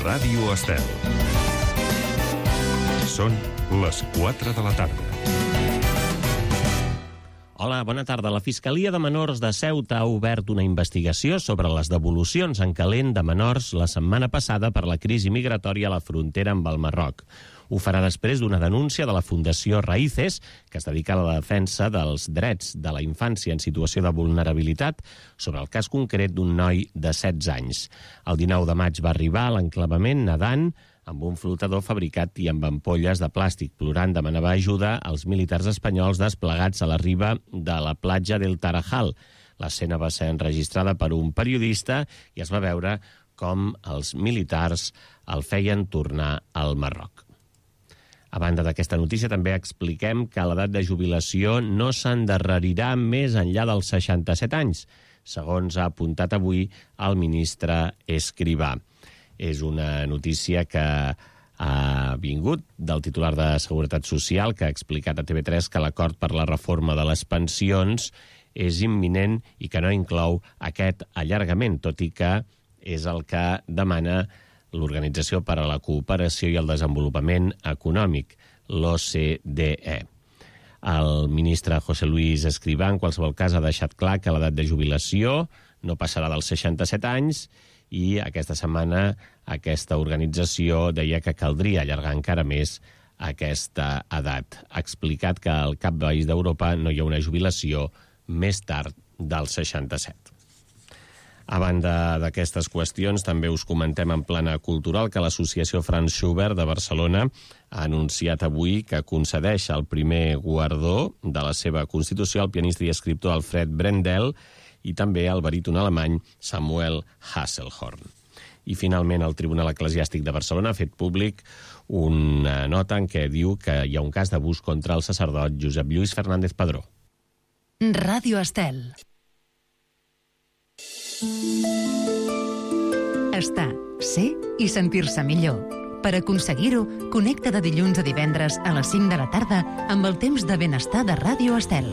Ràdio Estel. Són les 4 de la tarda. Hola, bona tarda. La Fiscalia de Menors de Ceuta ha obert una investigació sobre les devolucions en calent de menors la setmana passada per la crisi migratòria a la frontera amb el Marroc. Ho farà després d'una denúncia de la Fundació Raíces, que es dedica a la defensa dels drets de la infància en situació de vulnerabilitat, sobre el cas concret d'un noi de 16 anys. El 19 de maig va arribar a l'enclavament nedant amb un flotador fabricat i amb ampolles de plàstic. Plorant demanava ajuda als militars espanyols desplegats a la riba de la platja del Tarajal. L'escena va ser enregistrada per un periodista i es va veure com els militars el feien tornar al Marroc. A banda d'aquesta notícia, també expliquem que l'edat de jubilació no s'endarrerirà més enllà dels 67 anys, segons ha apuntat avui el ministre Escrivà. És una notícia que ha vingut del titular de Seguretat Social, que ha explicat a TV3 que l'acord per la reforma de les pensions és imminent i que no inclou aquest allargament, tot i que és el que demana l'Organització per a la Cooperació i el Desenvolupament Econòmic, l'OCDE. El ministre José Luis Escrivá, en qualsevol cas, ha deixat clar que l'edat de jubilació no passarà dels 67 anys i aquesta setmana aquesta organització deia que caldria allargar encara més aquesta edat. Ha explicat que al cap país d'Europa no hi ha una jubilació més tard dels 67. A banda d'aquestes qüestions, també us comentem en plana cultural que l'Associació Franz Schubert de Barcelona ha anunciat avui que concedeix el primer guardó de la seva constitució al pianista i escriptor Alfred Brendel i també al baríton alemany Samuel Hasselhorn. I finalment el Tribunal Eclesiàstic de Barcelona ha fet públic una nota en què diu que hi ha un cas d'abús contra el sacerdot Josep Lluís Fernández Padró. Ràdio Estel. Estar, ser i sentir-se millor. Per aconseguir-ho, connecta de dilluns a divendres a les 5 de la tarda amb el temps de benestar de Ràdio Estel.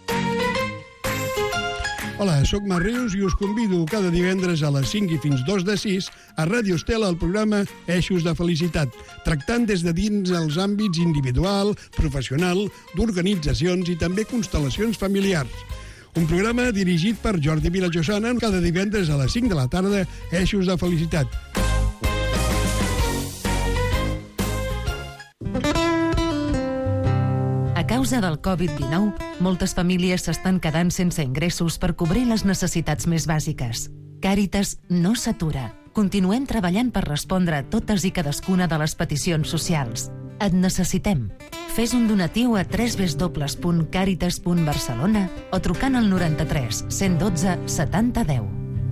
Hola, soc Marc Rius i us convido cada divendres a les 5 i fins 2 de 6 a Ràdio Estel al programa Eixos de Felicitat, tractant des de dins els àmbits individual, professional, d'organitzacions i també constel·lacions familiars. Un programa dirigit per Jordi Vilajosana cada divendres a les 5 de la tarda, Eixos de Felicitat. A causa del Covid-19, moltes famílies s'estan quedant sense ingressos per cobrir les necessitats més bàsiques. Càritas no s'atura. Continuem treballant per respondre a totes i cadascuna de les peticions socials. Et necessitem. Fes un donatiu a www.caritas.barcelona o trucant al 93 112 70 10.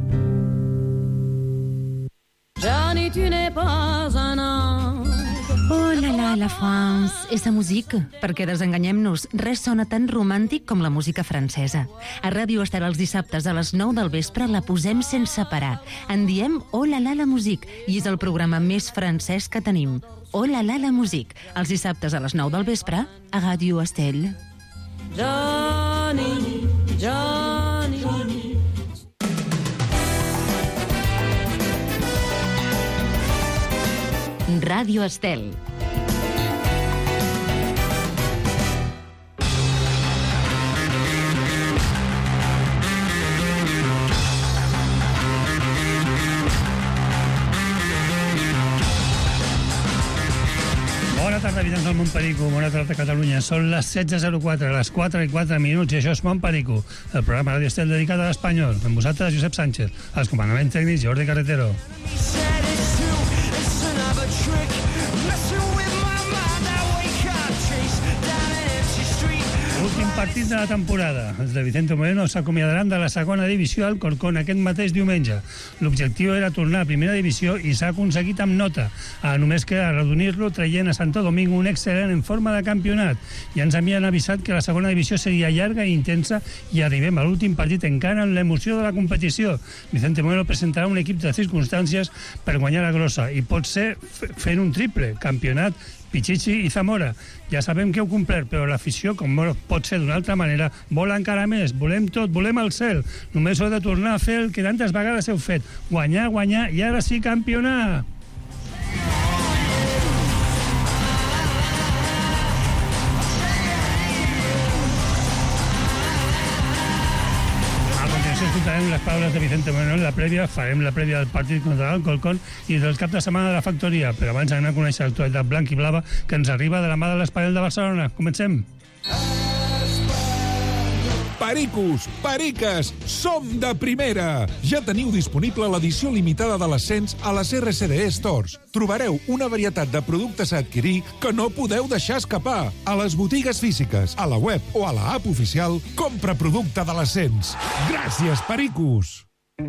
Johnny, tu n'es pas un ange. Oh la la France, esa musique. Perquè desenganyem-nos, res sona tan romàntic com la música francesa. A Ràdio Estel els dissabtes a les 9 del vespre la posem sense parar. En diem Oh la musique i és el programa més francès que tenim. Oh la musique, els dissabtes a les 9 del vespre a Ràdio Estel. Johnny, Johnny, Johnny. Ràdio Estel. Bona tarda, habitants del Montperico, bona tarda, Catalunya. Són les 16:04, les 4 i 4 minuts, i això és Montperico, el programa Ràdio Estel dedicat a l'espanyol. Amb vosaltres, Josep Sánchez, als comandaments tècnics, Jordi Carretero. Últim partit de la temporada. Els de Vicente Moreno s'acomiadaran de la segona divisió al Corcón aquest mateix diumenge. L'objectiu era tornar a primera divisió i s'ha aconseguit amb nota. Només queda arrodonir-lo traient a Santo Domingo un excel·lent en forma de campionat. Ja ens havien avisat que la segona divisió seria llarga i intensa i arribem a l'últim partit encara en l'emoció de la competició. Vicente Moreno presentarà un equip de circumstàncies per guanyar la grossa i pot ser fent un triple, campionat, Pichichi i Zamora. Ja sabem que heu complert, però l'afició, com pot ser d'una altra manera, vol encara més. Volem tot, volem el cel. Només heu de tornar a fer el que tantes vegades heu fet. Guanyar, guanyar i ara sí campionar. les paraules de Vicente Moreno en la prèvia, farem la prèvia del partit contra l'Alcorcón i del cap de setmana de la Factoria, però abans anem a conèixer l'actualitat blanc i blava que ens arriba de la mà de l'Espadell de Barcelona. Comencem. Pericos, periques, som de primera! Ja teniu disponible l'edició limitada de l'ascens a les RCDE Stores. Trobareu una varietat de productes a adquirir que no podeu deixar escapar. A les botigues físiques, a la web o a la app oficial, compra producte de l'ascens. Gràcies, pericos!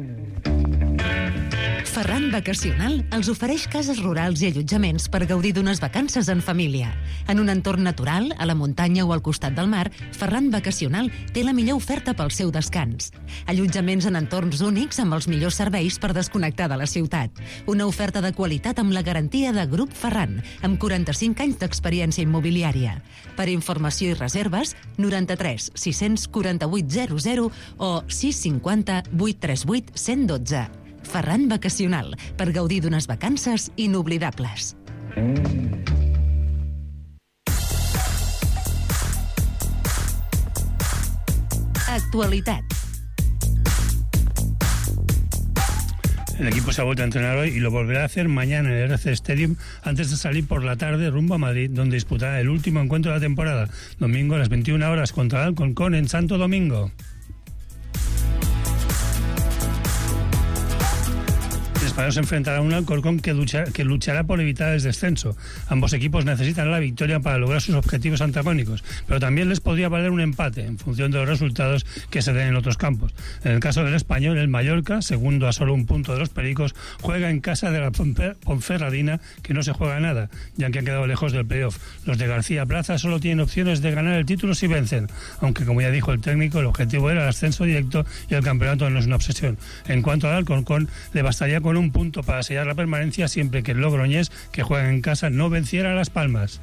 Ferran Vacacional els ofereix cases rurals i allotjaments per gaudir d'unes vacances en família. En un entorn natural, a la muntanya o al costat del mar, Ferran Vacacional té la millor oferta pel seu descans. Allotjaments en entorns únics amb els millors serveis per desconnectar de la ciutat. Una oferta de qualitat amb la garantia de Grup Ferran, amb 45 anys d'experiència immobiliària. Per informació i reserves, 93 648 00 o 650 838 112. Ferran Vacacional, per gaudir d'unes vacances inoblidables. Actualitat. El equipo se ha vuelto a entrenar hoy y lo volverá a hacer mañana en el RC Stadium antes de salir por la tarde rumbo a Madrid, donde disputará el último encuentro de la temporada, domingo a las 21 horas contra el Alcorcón en Santo Domingo. El Español se enfrentará a un Alcorcón que luchará por evitar el descenso. Ambos equipos necesitan la victoria para lograr sus objetivos antagónicos, pero también les podría valer un empate en función de los resultados que se den en otros campos. En el caso del Español, el Mallorca, segundo a solo un punto de los Pericos, juega en casa de la Ponferradina, que no se juega nada, ya que han quedado lejos del playoff. Los de García Plaza solo tienen opciones de ganar el título si vencen, aunque, como ya dijo el técnico, el objetivo era el ascenso directo y el campeonato no es una obsesión. En cuanto al Alcorcón, le bastaría con un punto para sellar la permanencia siempre que el Logroñés, que juega en casa, no venciera a Las Palmas.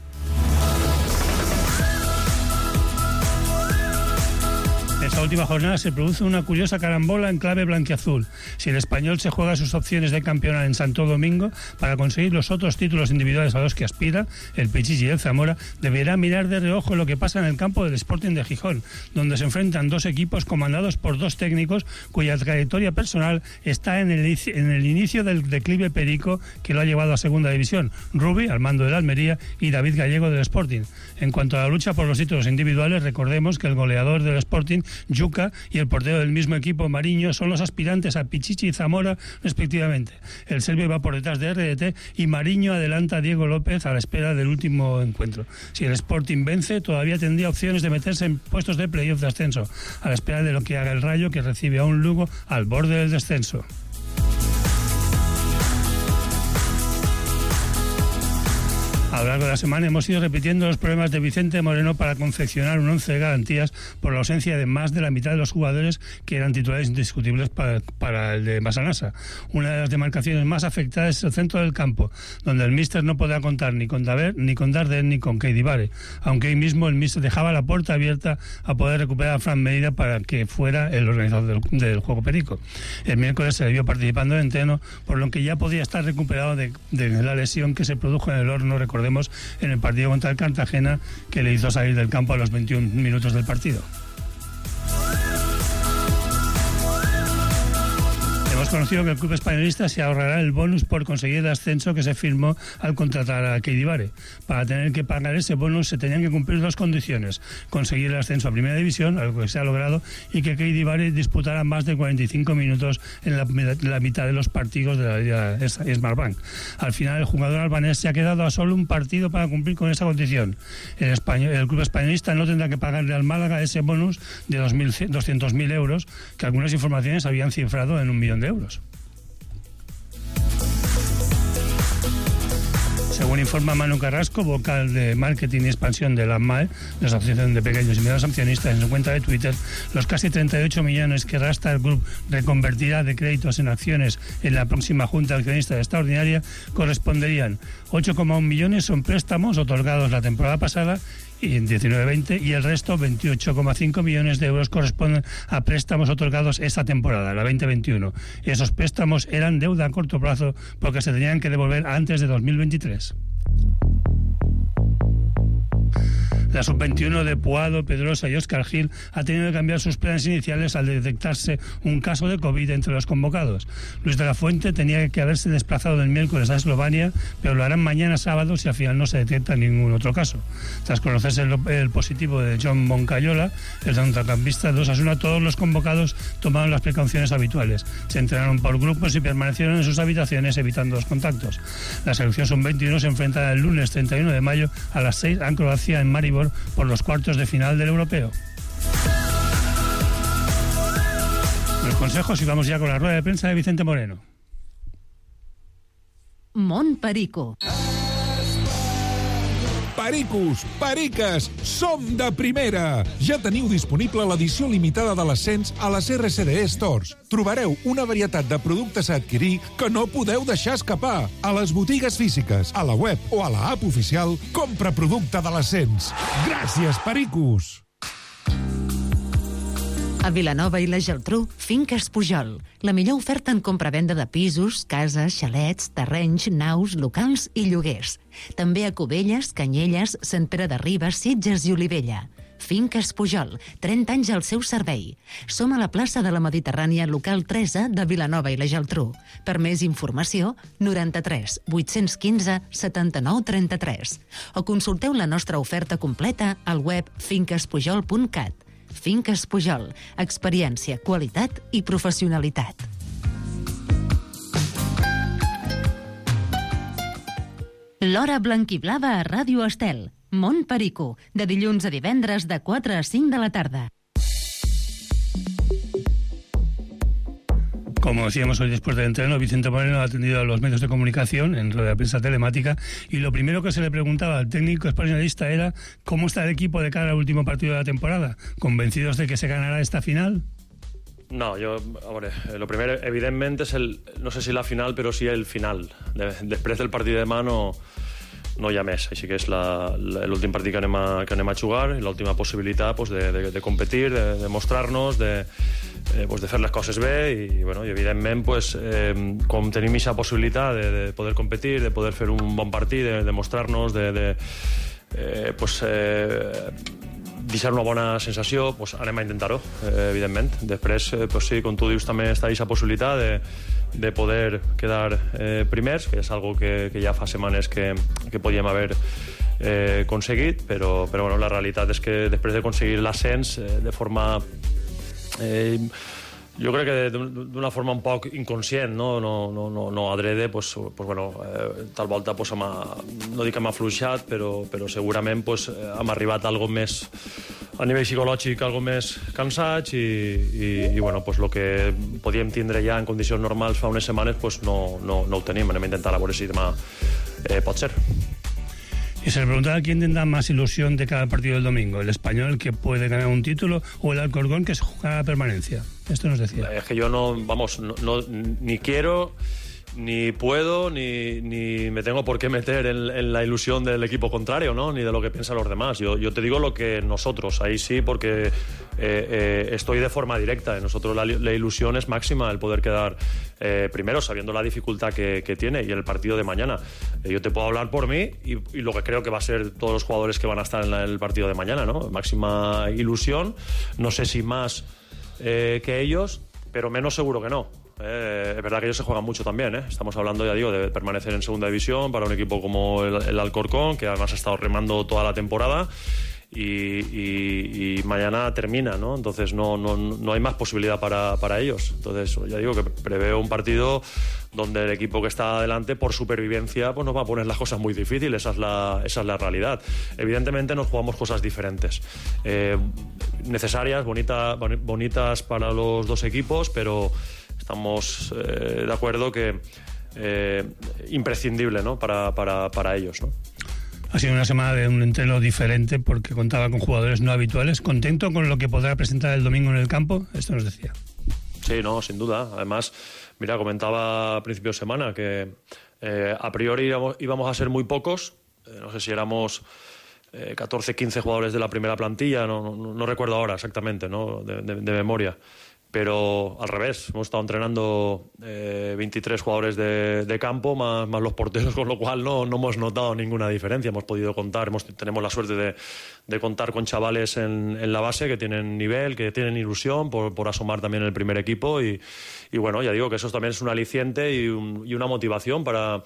En esta última jornada se produce una curiosa carambola en clave blanquiazul. Si el Español se juega sus opciones de campeonar en Santo Domingo para conseguir los otros títulos individuales a los que aspira, el Pichichi y el Zamora, deberá mirar de reojo lo que pasa en el campo del Sporting de Gijón, donde se enfrentan dos equipos comandados por dos técnicos cuya trayectoria personal está en el inicio del declive perico que lo ha llevado a Segunda División: Rubi, al mando del Almería, y David Gallego del Sporting. En cuanto a la lucha por los títulos individuales, recordemos que el goleador del Sporting, Yuca, y el portero del mismo equipo, Mariño, son los aspirantes a Pichichi y Zamora respectivamente. El serbio va por detrás de RDT y Mariño adelanta a Diego López a la espera del último encuentro. Si el Sporting vence, todavía tendría opciones de meterse en puestos de playoff de ascenso, a la espera de lo que haga el Rayo, que recibe a un Lugo al borde del descenso. A lo largo de la semana hemos ido repitiendo los problemas de Vicente Moreno para confeccionar un once de garantías por la ausencia de más de la mitad de los jugadores que eran titulares indiscutibles para el de Massanassa. Una de las demarcaciones más afectadas es el centro del campo, donde el míster no podía contar ni con Daver, ni con Darden, ni con Keidibare, aunque ahí mismo el míster dejaba la puerta abierta a poder recuperar a Fran Medina para que fuera el organizador del juego perico. El miércoles se le vio participando en entreno, por lo que ya podía estar recuperado de la lesión que se produjo en el Horno, recordemos, en el partido contra el Cartagena, que le hizo salir del campo a los 21 minutos del partido. Hemos conocido que el club españolista se ahorrará el bonus por conseguir el ascenso que se firmó al contratar a Keidibare. Para tener que pagar ese bonus se tenían que cumplir dos condiciones: conseguir el ascenso a Primera División, algo que se ha logrado, y que Keidibare disputara más de 45 minutos en la mitad de los partidos de la Liga Smartbank. Al final, el jugador albanés se ha quedado a solo un partido para cumplir con esa condición. El club españolista no tendrá que pagarle al Málaga ese bonus de 200.000 euros, que algunas informaciones habían cifrado en 1 millón de euros. Según informa Manu Carrasco, vocal de marketing y expansión de la AMAE, la Asociación de Pequeños y Medianos Accionistas, en su cuenta de Twitter, los casi 38 millones que Rastar Group reconvertirá de créditos en acciones en la próxima Junta Accionista Extraordinaria corresponderían: 8,1 millones son préstamos otorgados la temporada pasada y en 19-20, y el resto, 28,5 millones de euros, corresponden a préstamos otorgados esta temporada, la 2021. Esos préstamos eran deuda a corto plazo porque se tenían que devolver antes de 2023. La sub-21 de Puado, Pedrosa y Óscar Gil ha tenido que cambiar sus planes iniciales al detectarse un caso de COVID entre los convocados. Luis de la Fuente tenía que haberse desplazado el miércoles a Eslovenia, pero lo harán mañana sábado si al final no se detecta ningún otro caso. Tras conocerse el positivo de John Moncayola, el centrocampista de Osasuna, todos los convocados tomaron las precauciones habituales. Se entrenaron por grupos y permanecieron en sus habitaciones evitando los contactos. La selección sub-21 se enfrentará el lunes 31 de mayo a las 6 en Croacia, en Maribor, por los cuartos de final del Europeo. Los consejos, y vamos ya con la rueda de prensa de Vicente Moreno. Mont Perico. Pericos, periques, som de primera! Ja teniu disponible l'edició limitada de l'ascens a les RCDE Stores. Trobareu una varietat de productes a adquirir que no podeu deixar escapar. A les botigues físiques, a la web o a la app oficial, compra producte de l'ascens. Gràcies, pericos! A Vilanova i la Geltrú, Finques Pujol. La millor oferta en compra-venda de pisos, cases, xalets, terrenys, naus, locals i lloguers. També a Cubelles, Canyelles, Sant Pere de Ribes, Sitges i Olivella. Finques Pujol, 30 anys al seu servei. Som a la plaça de la Mediterrània, local 13 de Vilanova i la Geltrú. Per més informació, 93 815 79 33. O consulteu la nostra oferta completa al web finquespujol.cat. Finques Pujol, experiència, qualitat i professionalitat. L'Hora Blanquiblava a Ràdio Estel. Mont Perico, de dilluns a divendres de 4 a 5 de la tarda. Como decíamos hoy después del entreno, Vicente Moreno ha atendido a los medios de comunicación en rueda de prensa telemática y lo primero que se le preguntaba al técnico españolista era cómo está el equipo de cara al último partido de la temporada. ¿Convencidos de que se ganará esta final? No, lo primero, evidentment, és no sé si la final, però sí el final. Després del partit de demà no hi ha més, així que és l'últim partit que anem a jugar i l'última possibilitat de competir, de mostrar-nos, de fer les coses bé i evidentment com tenim aquesta possibilitat de poder competir, de poder fer un bon partit, de mostrar-nos, de deixar una bona sensació, anem a intentar-ho, evidentment. Després, sí, com tu dius, també està aquesta possibilitat de poder quedar primers, que és algo que ja fa setmanes que podíem haver aconseguit, però la realitat és que després d'aconseguir l'ascens de forma... Jo crec que d'una forma un poc inconscient, no adrede, tal volta no dic que m'ha afluixat, però segurament hem arribat a algo més a nivell psicològic, algo més cansats i el que podíem tindre ja en condicions normals fa unes setmanes no ho tenim. Anem a intentar a veure si demà pot ser. Y se le preguntaba quién tendrá más ilusión de cada partido del domingo, el Español, que puede ganar un título, o el Alcorcón, que se juega la permanencia. Esto nos decía. Es que yo ni quiero, ni puedo, ni me tengo por qué meter en la ilusión del equipo contrario, ¿no? Ni de lo que piensan los demás. Yo te digo lo que nosotros, ahí sí, porque estoy de forma directa. Nosotros la ilusión es máxima, el poder quedar primero, sabiendo la dificultad que tiene y el partido de mañana. Yo te puedo hablar por mí y lo que creo que va a ser todos los jugadores que van a estar en el partido de mañana, ¿no? Máxima ilusión, no sé si más que ellos, pero menos seguro que no. Es verdad que ellos se juegan mucho también, ¿eh? Estamos hablando, ya digo, de permanecer en segunda división para un equipo como el Alcorcón, que además ha estado remando toda la temporada y mañana termina, ¿no? Entonces no hay más posibilidad para ellos. Entonces ya digo que preveo un partido donde el equipo que está adelante por supervivencia nos va a poner las cosas muy difíciles. Esa es la realidad. Evidentemente nos jugamos cosas diferentes, necesarias, bonitas para los dos equipos, pero estamos de acuerdo que imprescindible, ¿no? para ellos, ¿no? Ha sido una semana de un entreno diferente porque contaba con jugadores no habituales. ¿Contento con lo que podrá presentar el domingo en el campo? Esto nos decía. Sí, no, sin duda. Además, mira, comentaba a principio de semana que a priori íbamos a ser muy pocos. No sé si éramos 14, 15 jugadores de la primera plantilla, no recuerdo ahora exactamente, ¿no? de memoria. Pero al revés, hemos estado entrenando 20 23 jugadores de campo más los porteros, con lo cual no hemos notado ninguna diferencia. Hemos podido contar, tenemos la suerte de contar con chavales en la base que tienen nivel, que tienen ilusión por asomar también el primer equipo y bueno, ya digo que eso también es un aliciente y una motivación para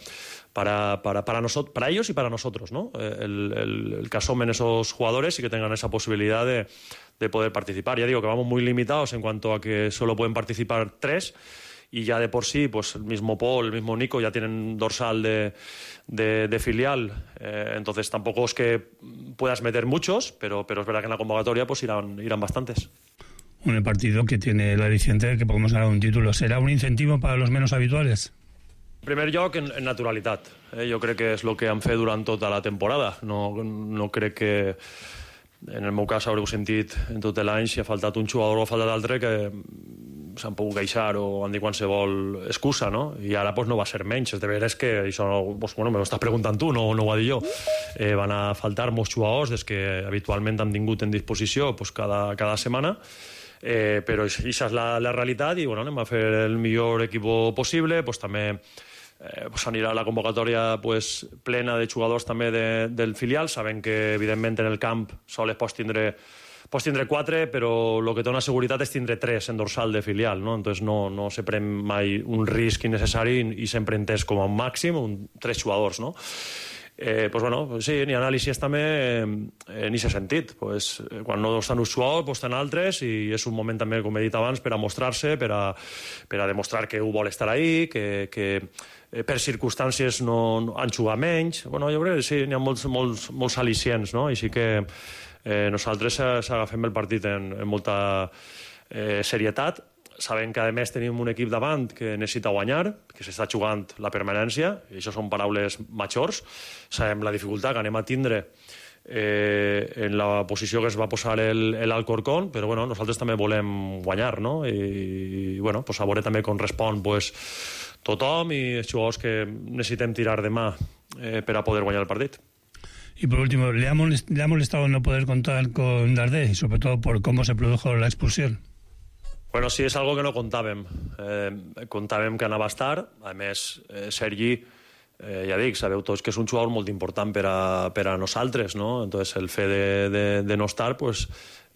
ellos y para nosotros, ¿no? El que asomen esos jugadores y que tengan esa posibilidad de poder participar. Ya digo que vamos muy limitados en cuanto a que solo pueden participar 3 y ya de por sí, pues el mismo Paul, el mismo Nico ya tienen dorsal de filial, entonces tampoco es que puedas meter muchos, pero es verdad que en la convocatoria pues irán bastantes. Un partido que tiene el aliciente de que podemos ganar un título. ¿Será un incentivo para los menos habituales? En primer lloc, en naturalitat. Jo crec que és el que han fet durant tota la temporada. No crec que, en el meu cas, haureu sentit en tot l'any si ha faltat un jugador o ha faltat altre que s'han pogut queixar o han dit qualsevol excusa, no? I ara pues, no va ser menys. És de veres que això, pues, bueno, me ho estàs preguntant tu, no ho va dir jo. Van a faltar molts jugadors des que habitualment han tingut en disposició pues, cada setmana. Però això és la realitat i bueno, anem a fer el millor equip possible, pues, també pues, anirà la convocatòria pues, plena de jugadors també del filial, sabent que evidentment en el camp sols pots tindre 4, però el que té una seguretat és tindre 3 en dorsal de filial, no? Entonces no se pren mai un risc innecessari i sempre entès com a màxim 3 jugadors, no? Pues bueno, sí, n'hi ha anàlisis també en aquest sentit. Pues, quan no estan uns jugadors, pues, estan altres i és un moment també, com he dit abans, per a mostrar-se, per a demostrar que ho vol estar ahí, que per circumstàncies no han jugat menys. Bueno, jo crec que sí, n'hi ha molts al·licients, no? I sí que nosaltres s'agafem el partit en molta serietat. Sabem que, a més, tenim un equip davant que necessita guanyar, que s'està jugant la permanència, i això són paraules majors. Sabem la dificultat que anem a tindre en la posició que es va posar l'Alcorcón, però bueno, nosaltres també volem guanyar, no? I bueno, pues, a veure també com respon pues, tothom i els jugadors que necessitem tirar de mà per a poder guanyar el partit. Y por último, ¿le ha molestado no poder contar con Dardé y sobre todo por cómo se produjo la expulsión? Bueno, sí, és algo que no contàvem. Contàvem que anava a estar. A més, Sergi, ja dic, sabeu tots que és un jugador molt important per a nosaltres, no? Entonces, el fet de no estar, pues,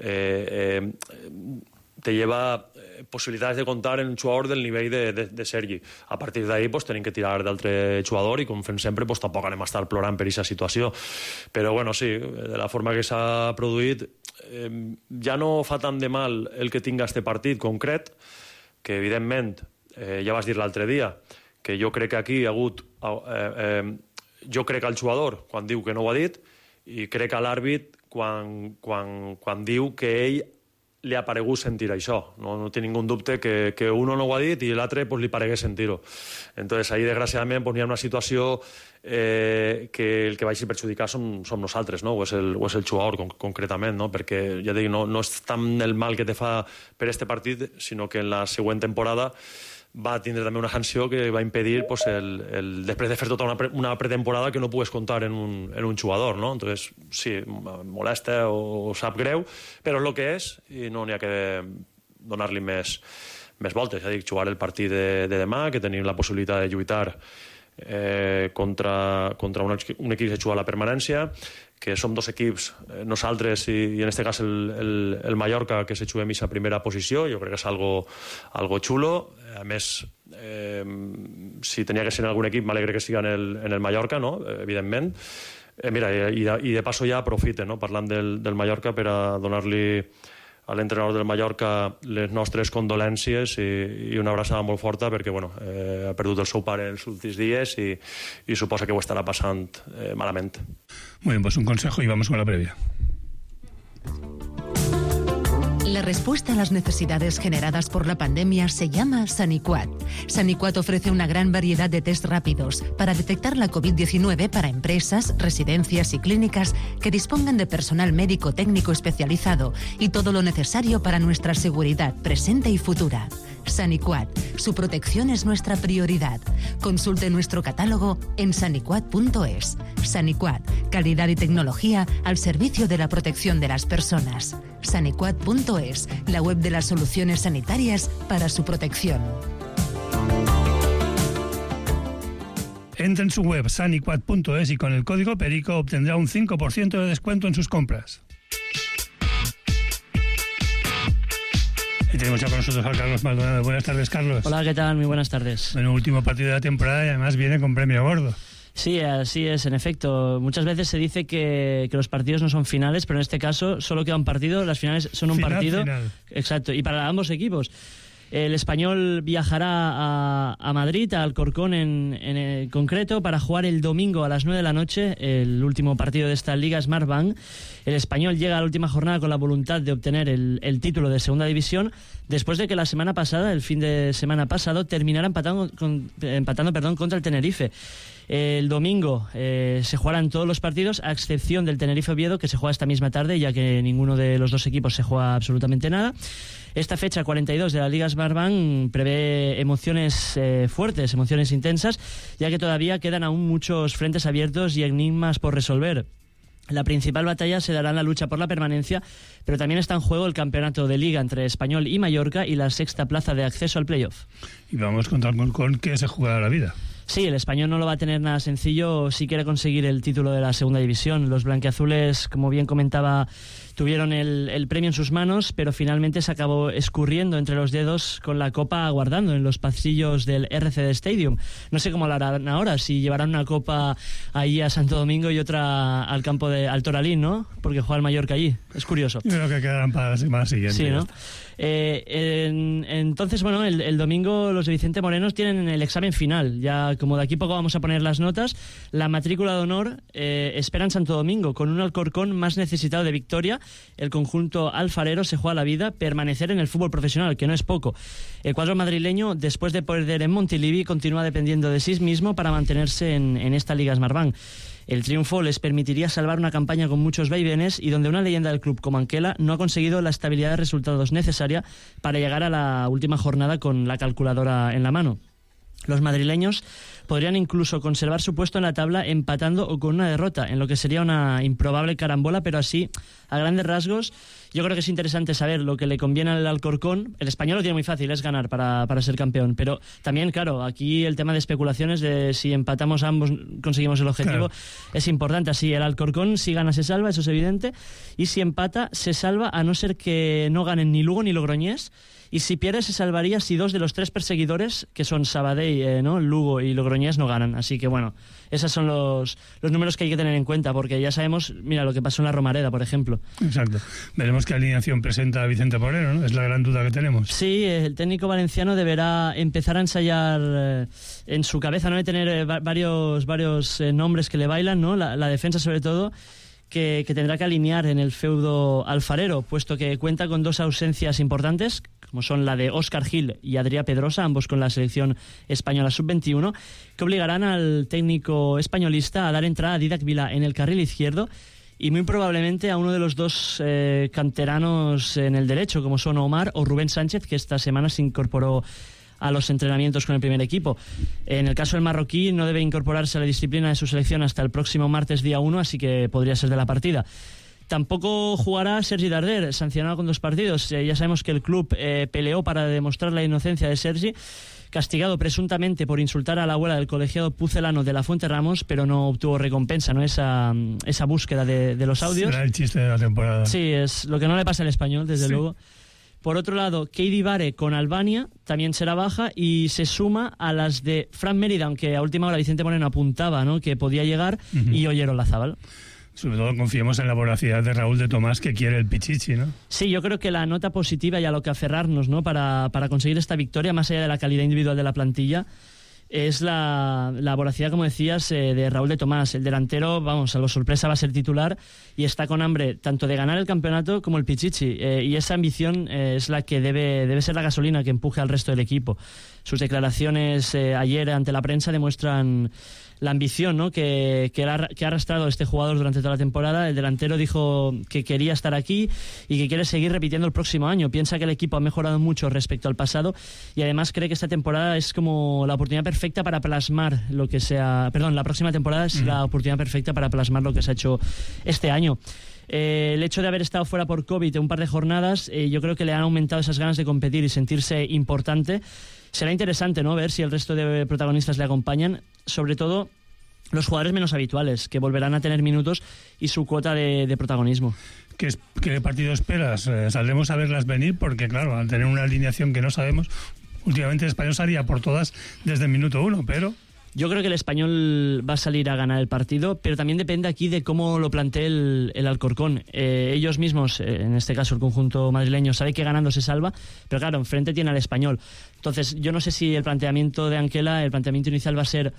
te lleva possibilitats de contar en un jugador del nivell de Sergi. A partir d'ahí, pues, tenim que tirar d'altre jugador i, com fem sempre, pues, tampoc anem a estar plorant per aquesta situació. Però, bueno, sí, de la forma que s'ha produït, ja no fa tant de mal el que tinga este partit concret, que evidentment, ja vas dir l'altre dia, que jo crec que aquí hi ha hagut... jo crec al jugador quan diu que no ho ha dit i crec a l'àrbit quan diu que ell li ha paregut sentir això. No té ningú dubte que uno no ho ha dit i l'altre pues, li paregués sentir-ho. Entonces, ahí, desgraciadament, pues, hi ha una situació que el que vagi a perjudicar som nosaltres, no? o és el jugador concretament, no? Perquè, ja dic, no és tant el mal que te fa per este partit, sinó que en la següent temporada va tindre també una sanció que va impedir pues, després de fer tota una pretemporada que no pugues comptar en un jugador, no? Entonces, sí, molesta o sap greu, però és el que és i no n'hi ha que donar-li més voltes. Ja dic, jugar el partit de demà, que tenim la possibilitat de lluitar contra un equip que juga a la permanència, que som dos equips, nosaltres i en aquest cas el Mallorca, que se juguem a aquesta primera posició. Jo crec que és algo xulo. A més, si tenia que ser en algun equip, m'alegre que siga en el Mallorca, no? Evidentment. Mira, i de passo ja aprofite, no? Parlant del Mallorca, per a donar-li a l'entrenador del Mallorca les nostres condolències i una abraçada molt forta perquè bueno, ha perdut el seu pare els últims dies i suposa que ho estarà passant malament. Muy bien, pues un consejo y vamos con la previa. La respuesta a las necesidades generadas por la pandemia se llama Saniquat. Saniquat ofrece una gran variedad de test rápidos para detectar la COVID-19 para empresas, residencias y clínicas que dispongan de personal médico técnico especializado y todo lo necesario para nuestra seguridad presente y futura. Saniquat, su protección es nuestra prioridad. Consulte nuestro catálogo en saniquat.es. Saniquat, calidad y tecnología al servicio de la protección de las personas. Saniquat.es, la web de las soluciones sanitarias para su protección. Entre en su web saniquad.es y con el código PERICO obtendrá un 5% de descuento en sus compras. Y tenemos ya con nosotros a Carlos Maldonado. Buenas tardes, Carlos. Hola, ¿qué tal? Muy buenas tardes. Bueno, último partido de la temporada y además viene con premio gordo. Sí, así es, en efecto. Muchas veces se dice que los partidos no son finales, pero en este caso solo queda un partido. Las finales son un partido. Final. Exacto, y para ambos equipos. El Español viajará a Madrid, a Alcorcón en concreto, para jugar el domingo a las 9 de la noche, el último partido de esta Liga Smartbank. El Español llega a la última jornada con la voluntad de obtener el título de Segunda División, después de que la semana pasada, el fin de semana pasado, terminara empatando contra el Tenerife. El domingo se jugarán todos los partidos, a excepción del Tenerife-Oviedo, que se juega esta misma tarde, ya que ninguno de los dos equipos se juega absolutamente nada. Esta fecha 42 de la Liga Smartbank prevé emociones fuertes, emociones intensas, ya que todavía quedan aún muchos frentes abiertos y enigmas por resolver. La principal batalla se dará en la lucha por la permanencia, pero también está en juego el campeonato de Liga entre Español y Mallorca y la sexta plaza de acceso al playoff. Y vamos contra el Alcorcón, que se jugará la vida. Sí, el Español no lo va a tener nada sencillo si quiere conseguir el título de la Segunda División. Los blanquiazules, como bien comentaba, tuvieron el premio en sus manos, pero finalmente se acabó escurriendo entre los dedos con la copa aguardando en los pasillos del RCD Stadium. No sé cómo lo harán ahora, si llevarán una copa ahí a Santo Domingo y otra al campo al Toralín, ¿no? Porque juega el Mallorca allí. Es curioso. Yo creo que quedarán para la semana siguiente. Sí, ¿no? Entonces, bueno, el domingo los de Vicente Morenos tienen el examen final. Ya como de aquí a poco vamos a poner las notas, la matrícula de honor espera en Santo Domingo, con un Alcorcón más necesitado de victoria. El conjunto alfarero se juega la vida, permanecer en el fútbol profesional, que no es poco. El cuadro madrileño, después de perder en Montilivi, continúa dependiendo de sí mismo para mantenerse en esta Liga Smartbank. El triunfo les permitiría salvar una campaña con muchos vaivenes y donde una leyenda del club como Anquela no ha conseguido la estabilidad de resultados necesaria para llegar a la última jornada con la calculadora en la mano. Los madrileños podrían incluso conservar su puesto en la tabla empatando o con una derrota, en lo que sería una improbable carambola, pero así, a grandes rasgos, yo creo que es interesante saber lo que le conviene al Alcorcón. El Español lo tiene muy fácil, es ganar para ser campeón, pero también, claro, aquí el tema de especulaciones de si empatamos ambos conseguimos el objetivo, claro, es importante. Así el Alcorcón, si gana se salva, eso es evidente, y si empata se salva, a no ser que no ganen ni Lugo ni Logroñés. Y si pierde se salvaría si dos de los tres perseguidores, que son Sabadell, Lugo y Logroñés, no ganan. Así que bueno, esos son los números que hay que tener en cuenta, porque ya sabemos, mira lo que pasó en la Romareda, por ejemplo. Exacto. Veremos qué alineación presenta Vicente Moreno, ¿no? Es la gran duda que tenemos. Sí, el técnico valenciano deberá empezar a ensayar en su cabeza, ¿no? De tener varios nombres que le bailan, ¿no? La defensa sobre todo, que tendrá que alinear en el feudo alfarero, puesto que cuenta con dos ausencias importantes, como son la de Óscar Gil y Adrià Pedrosa, ambos con la selección española sub-21, que obligarán al técnico españolista a dar entrada a Dídac Vilà en el carril izquierdo y muy probablemente a uno de los dos canteranos en el derecho, como son Omar o Rubén Sánchez, que esta semana se incorporó a los entrenamientos con el primer equipo. En el caso del marroquí, no debe incorporarse a la disciplina de su selección hasta el próximo martes día 1, así que podría ser de la partida. Tampoco jugará Sergi Darder, sancionado con 2 partidos. Ya sabemos que el club peleó para demostrar la inocencia de Sergi, castigado presuntamente por insultar a la abuela del colegiado pucelano de la Fuente Ramos, pero no obtuvo recompensa, ¿no? Esa búsqueda de los audios. Será el chiste de la temporada. Sí, es lo que no le pasa al Español, desde luego. Por otro lado, Keidi Bare con Albania también será baja y se suma a las de Fran Mérida, aunque a última hora Vicente Moreno apuntaba, ¿no?, que podía llegar, y Oyer Olazábal. Sobre todo confiemos en la voracidad de Raúl de Tomás, que quiere el Pichichi, ¿no? Sí, yo creo que la nota positiva y a lo que aferrarnos, ¿no?, para conseguir esta victoria, más allá de la calidad individual de la plantilla, es la voracidad, como decías, de Raúl de Tomás. El delantero, vamos, a lo sorpresa va a ser titular y está con hambre tanto de ganar el campeonato como el Pichichi, y esa ambición es la que debe ser la gasolina que empuje al resto del equipo. Sus declaraciones ayer ante la prensa demuestran la ambición, ¿no?, que ha arrastrado este jugador durante toda la temporada. El delantero dijo que quería estar aquí y que quiere seguir repitiendo el próximo año. Piensa que el equipo ha mejorado mucho respecto al pasado y además cree que esta temporada es como la oportunidad perfecta para plasmar lo que sea... Perdón, la próxima temporada es la oportunidad perfecta para plasmar lo que se ha hecho este año. El hecho de haber estado fuera por COVID un par de jornadas, yo creo que le han aumentado esas ganas de competir y sentirse importante. Será interesante, ¿no?, ver si el resto de protagonistas le acompañan. sobre todo los jugadores menos habituales, que volverán a tener minutos y su cuota de protagonismo. ¿Qué partido esperas? Saldremos a verlas venir porque, claro, al tener una alineación que no sabemos, últimamente el Español salía por todas desde el minuto 1, pero... Yo creo que el Español va a salir a ganar el partido, pero también depende aquí de cómo lo plantee el Alcorcón. Ellos mismos, en este caso el conjunto madrileño, sabe que ganando se salva, pero claro, enfrente tiene al Español. Entonces, yo no sé si el planteamiento de Anquela, el planteamiento inicial va a ser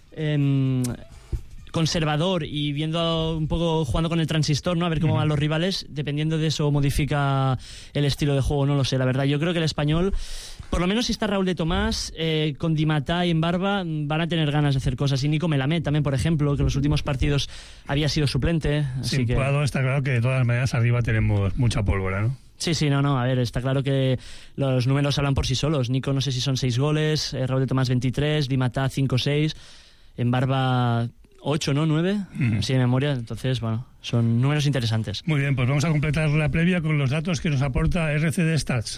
conservador y viendo un poco, jugando con el transistor, ¿no? A ver cómo van los rivales, dependiendo de eso modifica el estilo de juego, no lo sé, la verdad. Yo creo que el Español, por lo menos si está Raúl de Tomás, con Di Matà y en Barba, van a tener ganas de hacer cosas. Y Nico Melamed también, por ejemplo, que en los últimos partidos había sido suplente. Así Sin que... Puado está claro que de todas maneras arriba tenemos mucha pólvora, ¿no? Sí, no, a ver, está claro que los números hablan por sí solos. Nico no sé si son 6 goles, Raúl de Tomás 23, Di Matà 5-6, en Barba 8, ¿no? 9, así de memoria. Entonces, bueno, son números interesantes. Muy bien, pues vamos a completar la previa con los datos que nos aporta RCD Stats.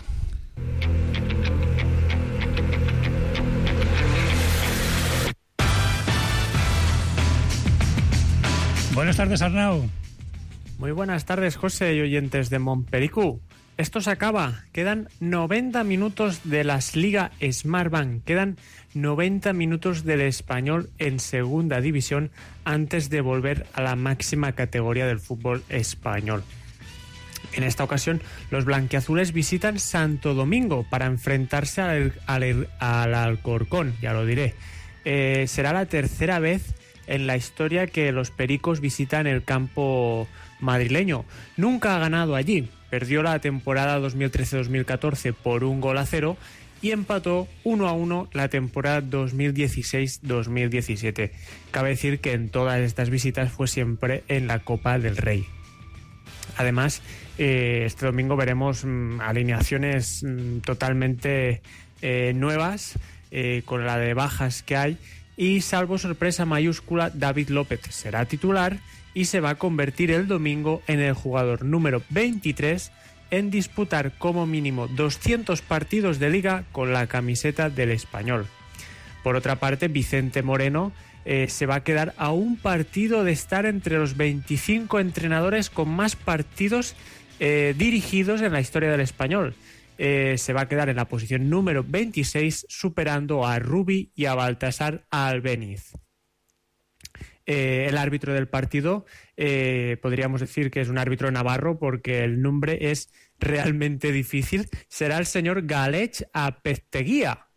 Buenas tardes, Arnau. Muy buenas tardes, José y oyentes de Montpericu. Esto se acaba. Quedan 90 minutos de las Liga Smartbank. Quedan 90 minutos del Español en segunda división antes de volver a la máxima categoría del fútbol español. En esta ocasión, los blanquiazules visitan Santo Domingo para enfrentarse al Alcorcón, ya lo diré. Será la tercera vez en la historia que los pericos visitan el campo madrileño. Nunca ha ganado allí. Perdió la temporada 2013-2014 por 1-0 y empató 1-1 la temporada 2016-2017. Cabe decir que en todas estas visitas fue siempre en la Copa del Rey. Además, este domingo veremos alineaciones totalmente nuevas, con la de bajas que hay, y salvo sorpresa mayúscula, David López será titular y se va a convertir el domingo en el jugador número 23 en disputar como mínimo 200 partidos de liga con la camiseta del Español. Por otra parte, Vicente Moreno se va a quedar a un partido de estar entre los 25 entrenadores con más partidos dirigidos en la historia del Español. Se va a quedar en la posición número 26, superando a Rubi y a Baltasar Albéniz. El árbitro del partido, podríamos decir que es un árbitro navarro porque el nombre es realmente difícil, será el señor Galech Apesteguía.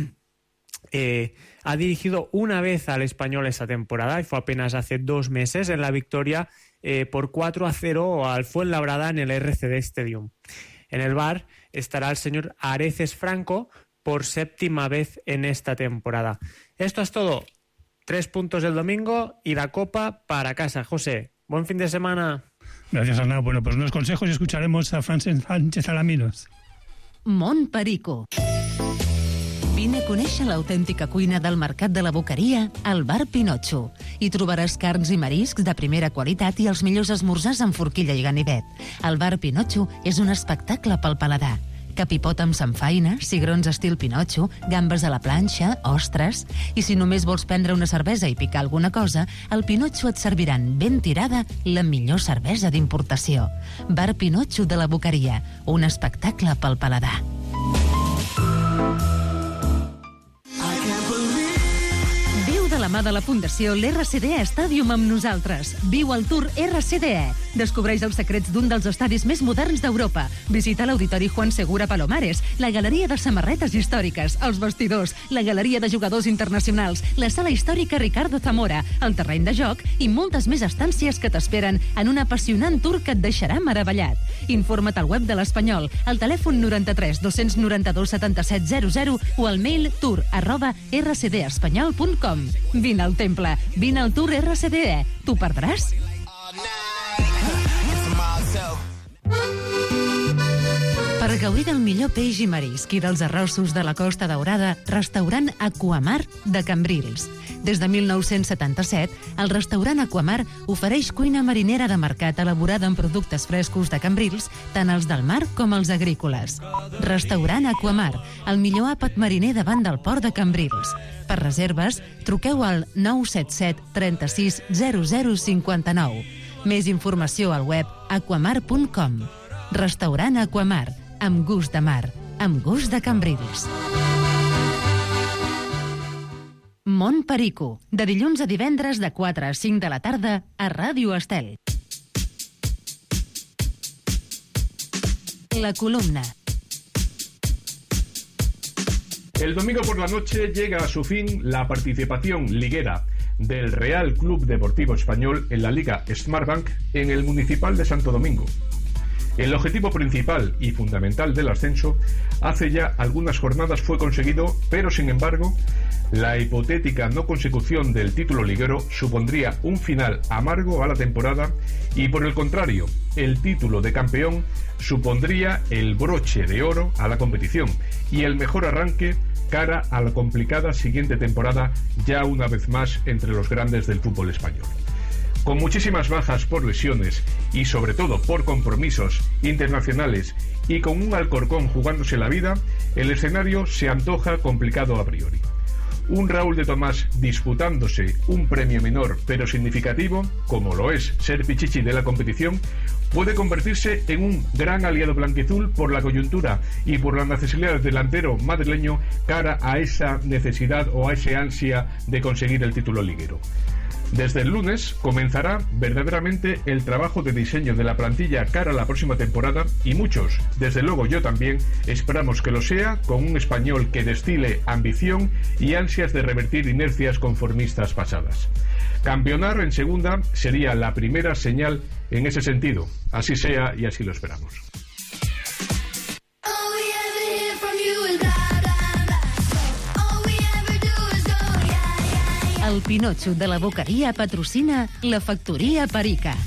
Ha dirigido una vez al Español esa temporada y fue apenas hace 2 meses en la victoria por 4-0 al Fuenlabrada en el RCD Stadium. En el VAR estará el señor Areces Franco por 7ª vez en esta temporada. Esto es todo. 3 puntos del domingo y la copa para casa. José, buen fin de semana. Gracias, Arnau. Bueno, pues unos consejos y escucharemos a Francesc Sánchez Alaminos. Montperico. Vine a conèixer l'autèntica cuina del Mercat de la Boqueria al Bar Pinotxo. Hi trobaràs carns i mariscs de primera qualitat i els millors esmorzars amb forquilla i ganivet. El Bar Pinotxo és un espectacle pel paladar. Capipot amb samfaina, cigrons estil Pinotxo, gambes a la planxa, ostres... I si només vols prendre una cervesa i picar alguna cosa, al Pinotxo et serviran ben tirada la millor cervesa d'importació. Bar Pinotxo de la Boqueria, un espectacle pel paladar. Viu de la mà de la Fundació l'RCDE Stadium amb nosaltres. Viu el Tour RCDE. Descobreix els secrets d'un dels estadis més moderns d'Europa. Visita l'Auditori Juan Segura Palomares, la Galeria de Samarretes Històriques, els vestidors, la Galeria de Jugadors Internacionals, la Sala Històrica Ricardo Zamora, el terreny de joc i moltes més estàncies que t'esperen en un apassionant tour que et deixarà meravellat. Informa't al web de l'Espanyol, al telèfon 93 292 77 00 o al mail tour@rcdespanyol.com. Vine al temple, vine al Tour RCDE. T'ho perdràs? Per gaudir del millor peix i marisc i dels arrossos de la Costa Daurada, restaurant Aquamar de Cambrils. Des de 1977, el restaurant Aquamar ofereix cuina marinera de mercat elaborada amb productes frescos de Cambrils, tant els del mar com els agrícoles. Restaurant Aquamar, el millor àpat mariner davant del port de Cambrils. Per reserves, truqueu al 977 36 0059. Més informació al web aquamar.com. Restaurant Aquamar, amb gust de mar, amb gust de Cambrils. Mont Perico, de dilluns a divendres de 4 a 5 de la tarda a Ràdio Estel. La columna. El domingo por la noche llega a su fin la participación liguera del Real Club Deportivo Español en la Liga Smartbank en el Municipal de Santo Domingo. El objetivo principal y fundamental del ascenso hace ya algunas jornadas fue conseguido, pero sin embargo, la hipotética no consecución del título liguero supondría un final amargo a la temporada y, por el contrario, el título de campeón supondría el broche de oro a la competición y el mejor arranque cara a la complicada siguiente temporada, ya una vez más entre los grandes del fútbol español. Con muchísimas bajas por lesiones y sobre todo por compromisos internacionales y con un Alcorcón jugándose la vida, el escenario se antoja complicado a priori. Un Raúl de Tomás disputándose un premio menor pero significativo, como lo es ser pichichi de la competición, puede convertirse en un gran aliado blanquiazul por la coyuntura y por la necesidad del delantero madrileño cara a esa necesidad o a esa ansia de conseguir el título liguero. Desde el lunes comenzará verdaderamente el trabajo de diseño de la plantilla cara a la próxima temporada y muchos, desde luego yo también, esperamos que lo sea con un español que destile ambición y ansias de revertir inercias conformistas pasadas. Campeonar en segunda sería la primera señal en ese sentido. Así sea y así lo esperamos. El Pinotxo de la Boqueria patrocina la Factoría Perica.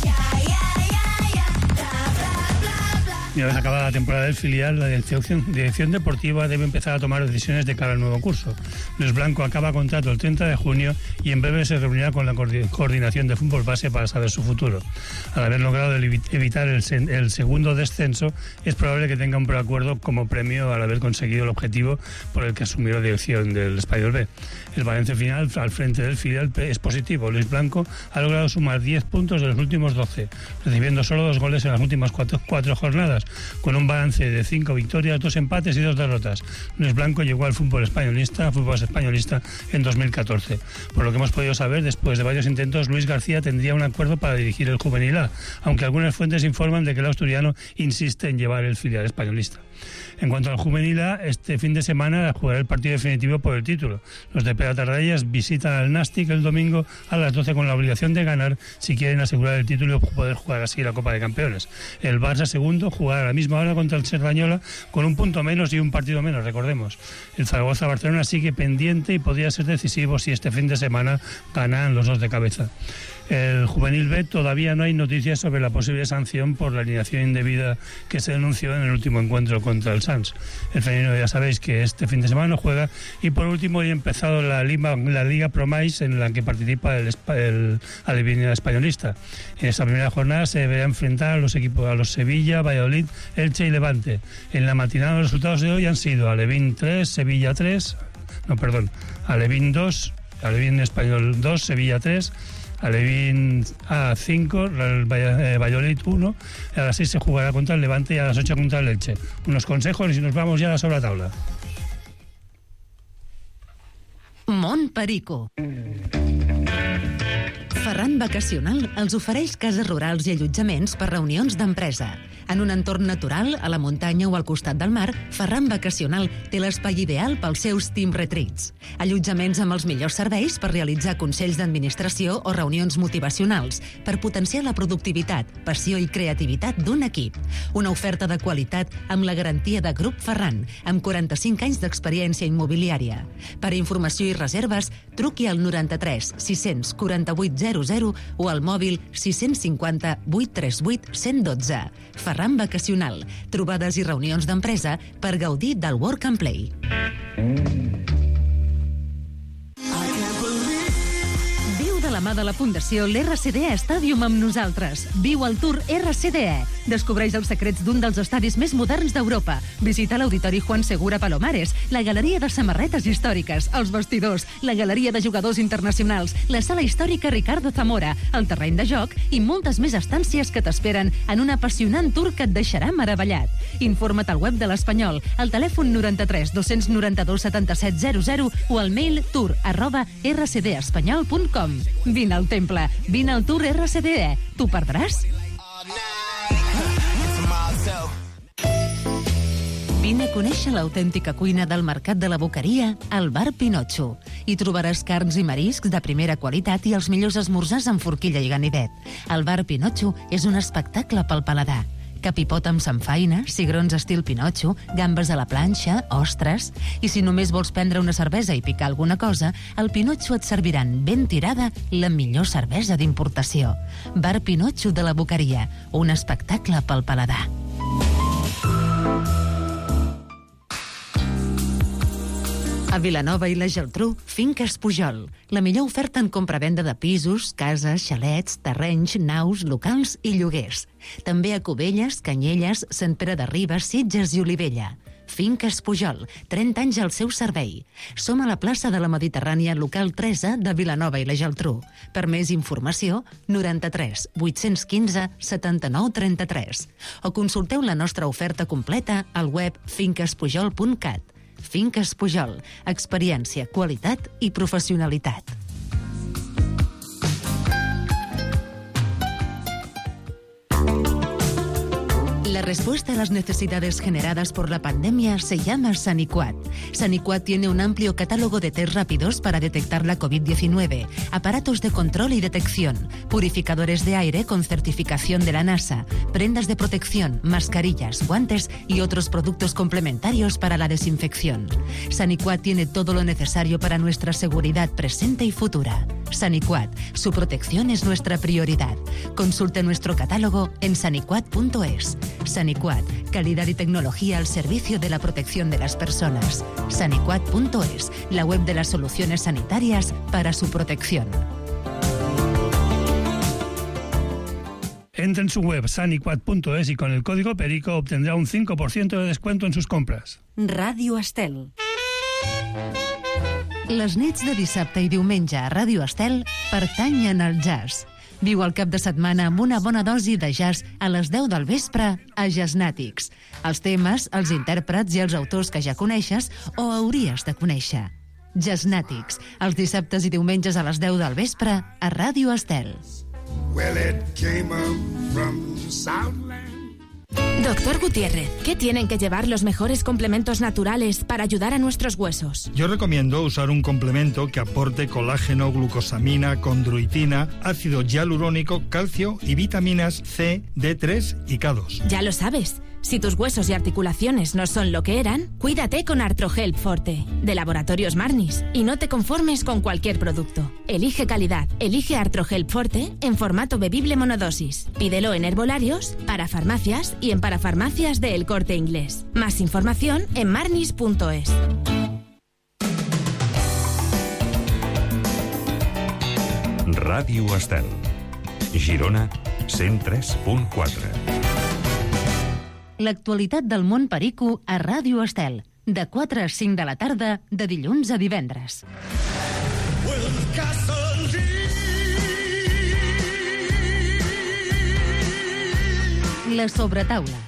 Y una vez acabada la temporada del filial, la dirección deportiva debe empezar a tomar decisiones de cara al nuevo curso. Luis Blanco acaba contrato el 30 de junio y en breve se reunirá con la coordinación de fútbol base para saber su futuro. Al haber logrado evitar el segundo descenso, es probable que tenga un preacuerdo como premio al haber conseguido el objetivo por el que asumió la dirección del Español B. El balance final al frente del filial es positivo. Luis Blanco ha logrado sumar 10 puntos de los últimos 12, recibiendo solo 2 goles en las últimas 4 jornadas, con un balance de 5 victorias, 2 empates y 2 derrotas. Luis Blanco llegó al fútbol españolista en 2014. Por lo que hemos podido saber, después de varios intentos, Luis García tendría un acuerdo para dirigir el Juvenil A, aunque algunas fuentes informan de que el asturiano insiste en llevar el filial españolista. En cuanto al Juvenil A, este fin de semana jugará el partido definitivo por el título. Los de Peratarrayas visitan al Nàstic el domingo a las 12 con la obligación de ganar si quieren asegurar el título y poder jugar así la Copa de Campeones. El Barça segundo jugará a la misma hora contra el Cerdanyola con un punto menos y un partido menos, recordemos. El Zaragoza-Barcelona sigue pendiente y podría ser decisivo si este fin de semana ganan los dos de cabeza. El Juvenil B todavía no hay noticias sobre la posible sanción por la alineación indebida que se denunció en el último encuentro contra el Sants. El femenino ya sabéis que este fin de semana no juega y por último hoy ha empezado la Liga Promais en la que participa el Alevín españolista. En esta primera jornada se deberá enfrentar a los Sevilla, Valladolid, Elche y Levante. En la matinada los resultados de hoy han sido Alevín 3, Sevilla 3, Alevín 2, Alevín Español 2, Sevilla 3, Alevín A5, Valladolid 1, a las 6 se jugará contra el Levante y a las 8 contra el Elche. Unos consejos y nos vamos ya sobre la taula. Mont Perico. Ferran Vacacional els ofereix cases rurals i allotjaments per reunions d'empresa. En un entorn natural, a la muntanya o al costat del mar, Ferran Vacacional té l'espai ideal pels seus team retreats. Allotjaments amb els millors serveis per realitzar consells d'administració o reunions motivacionals, per potenciar la productivitat, passió i creativitat d'un equip. Una oferta de qualitat amb la garantia de Grup Ferran, amb 45 anys d'experiència immobiliària. Per informació i reserves, truqui al 93 648 00 o al mòbil 650 838 112. Ferran Ferran Vacacional. Trobades i reunions d'empresa per gaudir del Work and Play. De la mà de la Fundació l'RCDE Stadium amb nosaltres. Viu el Tour RCDE. Descobreix els secrets d'un dels estadis més moderns d'Europa. Visita l'Auditori Juan Segura Palomares, la Galeria de Samarretes Històriques, els vestidors, la Galeria de Jugadors Internacionals, la Sala Històrica Ricardo Zamora, el terreny de joc i moltes més estàncies que t'esperen en un apassionant tour que et deixarà meravellat. Informa't al web de l'Espanyol, al telèfon 93 292 77 00 o al mail tour@rcdespanyol.com. Vine al temple, vine al Tour RCDE. T'ho perdràs? Vine a conèixer l'autèntica cuina del Mercat de la Boqueria al Bar Pinotxo. Hi trobaràs carns i mariscs de primera qualitat i els millors esmorzars amb forquilla i ganivet. El Bar Pinotxo és un espectacle pel paladar. Capipot amb samfaina, cigrons estil Pinotxo, gambes a la planxa, ostres... I si només vols prendre una cervesa i picar alguna cosa, al Pinotxo et serviran ben tirada la millor cervesa d'importació. Bar Pinotxo de la Boqueria, un espectacle pel paladar. A Vilanova i la Geltrú, Finques Pujol. La millor oferta en compra-venda de pisos, cases, xalets, terrenys, naus, locals i lloguers. També a Cubelles, Canyelles, Sant Pere de Ribes, Sitges i Olivella. Finques Pujol, 30 anys al seu servei. Som a la plaça de la Mediterrània, local 13 de Vilanova i la Geltrú. Per més informació, 93 815 79 33. O consulteu la nostra oferta completa al web finquespujol.cat. Finques Pujol. Experiència, qualitat i professionalitat. La respuesta a las necesidades generadas por la pandemia se llama Saniquat. Saniquat tiene un amplio catálogo de test rápidos para detectar la COVID-19, aparatos de control y detección, purificadores de aire con certificación de la NASA, prendas de protección, mascarillas, guantes y otros productos complementarios para la desinfección. Saniquat tiene todo lo necesario para nuestra seguridad presente y futura. Saniquat, su protección es nuestra prioridad. Consulte nuestro catálogo en saniquat.es. Saniquat, calidad y tecnología al servicio de la protección de las personas. Saniquat.es, la web de las soluciones sanitarias para su protección. Entre en su web saniquat.es y con el código PERICO obtendrá un 5% de descuento en sus compras. Ràdio Estel. Les nits de dissabte i diumenge a Ràdio Estel pertanyen al jazz. Viu el cap de setmana amb una bona dosi de jazz a les 10 del vespre a Jazznàtics. Els temes, els intèrprets i els autors que ja coneixes o hauries de conèixer. Jazznàtics, els dissabtes i diumenges a les 10 del vespre a Ràdio Estel. Well, it came up from Southland. Doctor Gutiérrez, ¿qué tienen que llevar los mejores complementos naturales para ayudar a nuestros huesos? Yo recomiendo usar un complemento que aporte colágeno, glucosamina, condroitina, ácido hialurónico, calcio y vitaminas C, D3 y K2. Ya lo sabes. Si tus huesos y articulaciones no son lo que eran, cuídate con Artrohelp Forte, de Laboratorios Marnis, y no te conformes con cualquier producto. Elige calidad, elige Artrohelp Forte en formato bebible monodosis. Pídelo en herbolarios, parafarmacias y en parafarmacias de El Corte Inglés. Más información en marnis.es. Ràdio Estel. Girona 103.4. L'actualitat del món perico a Ràdio Estel, de 4 a 5 de la tarda, de dilluns a divendres. La sobretaula.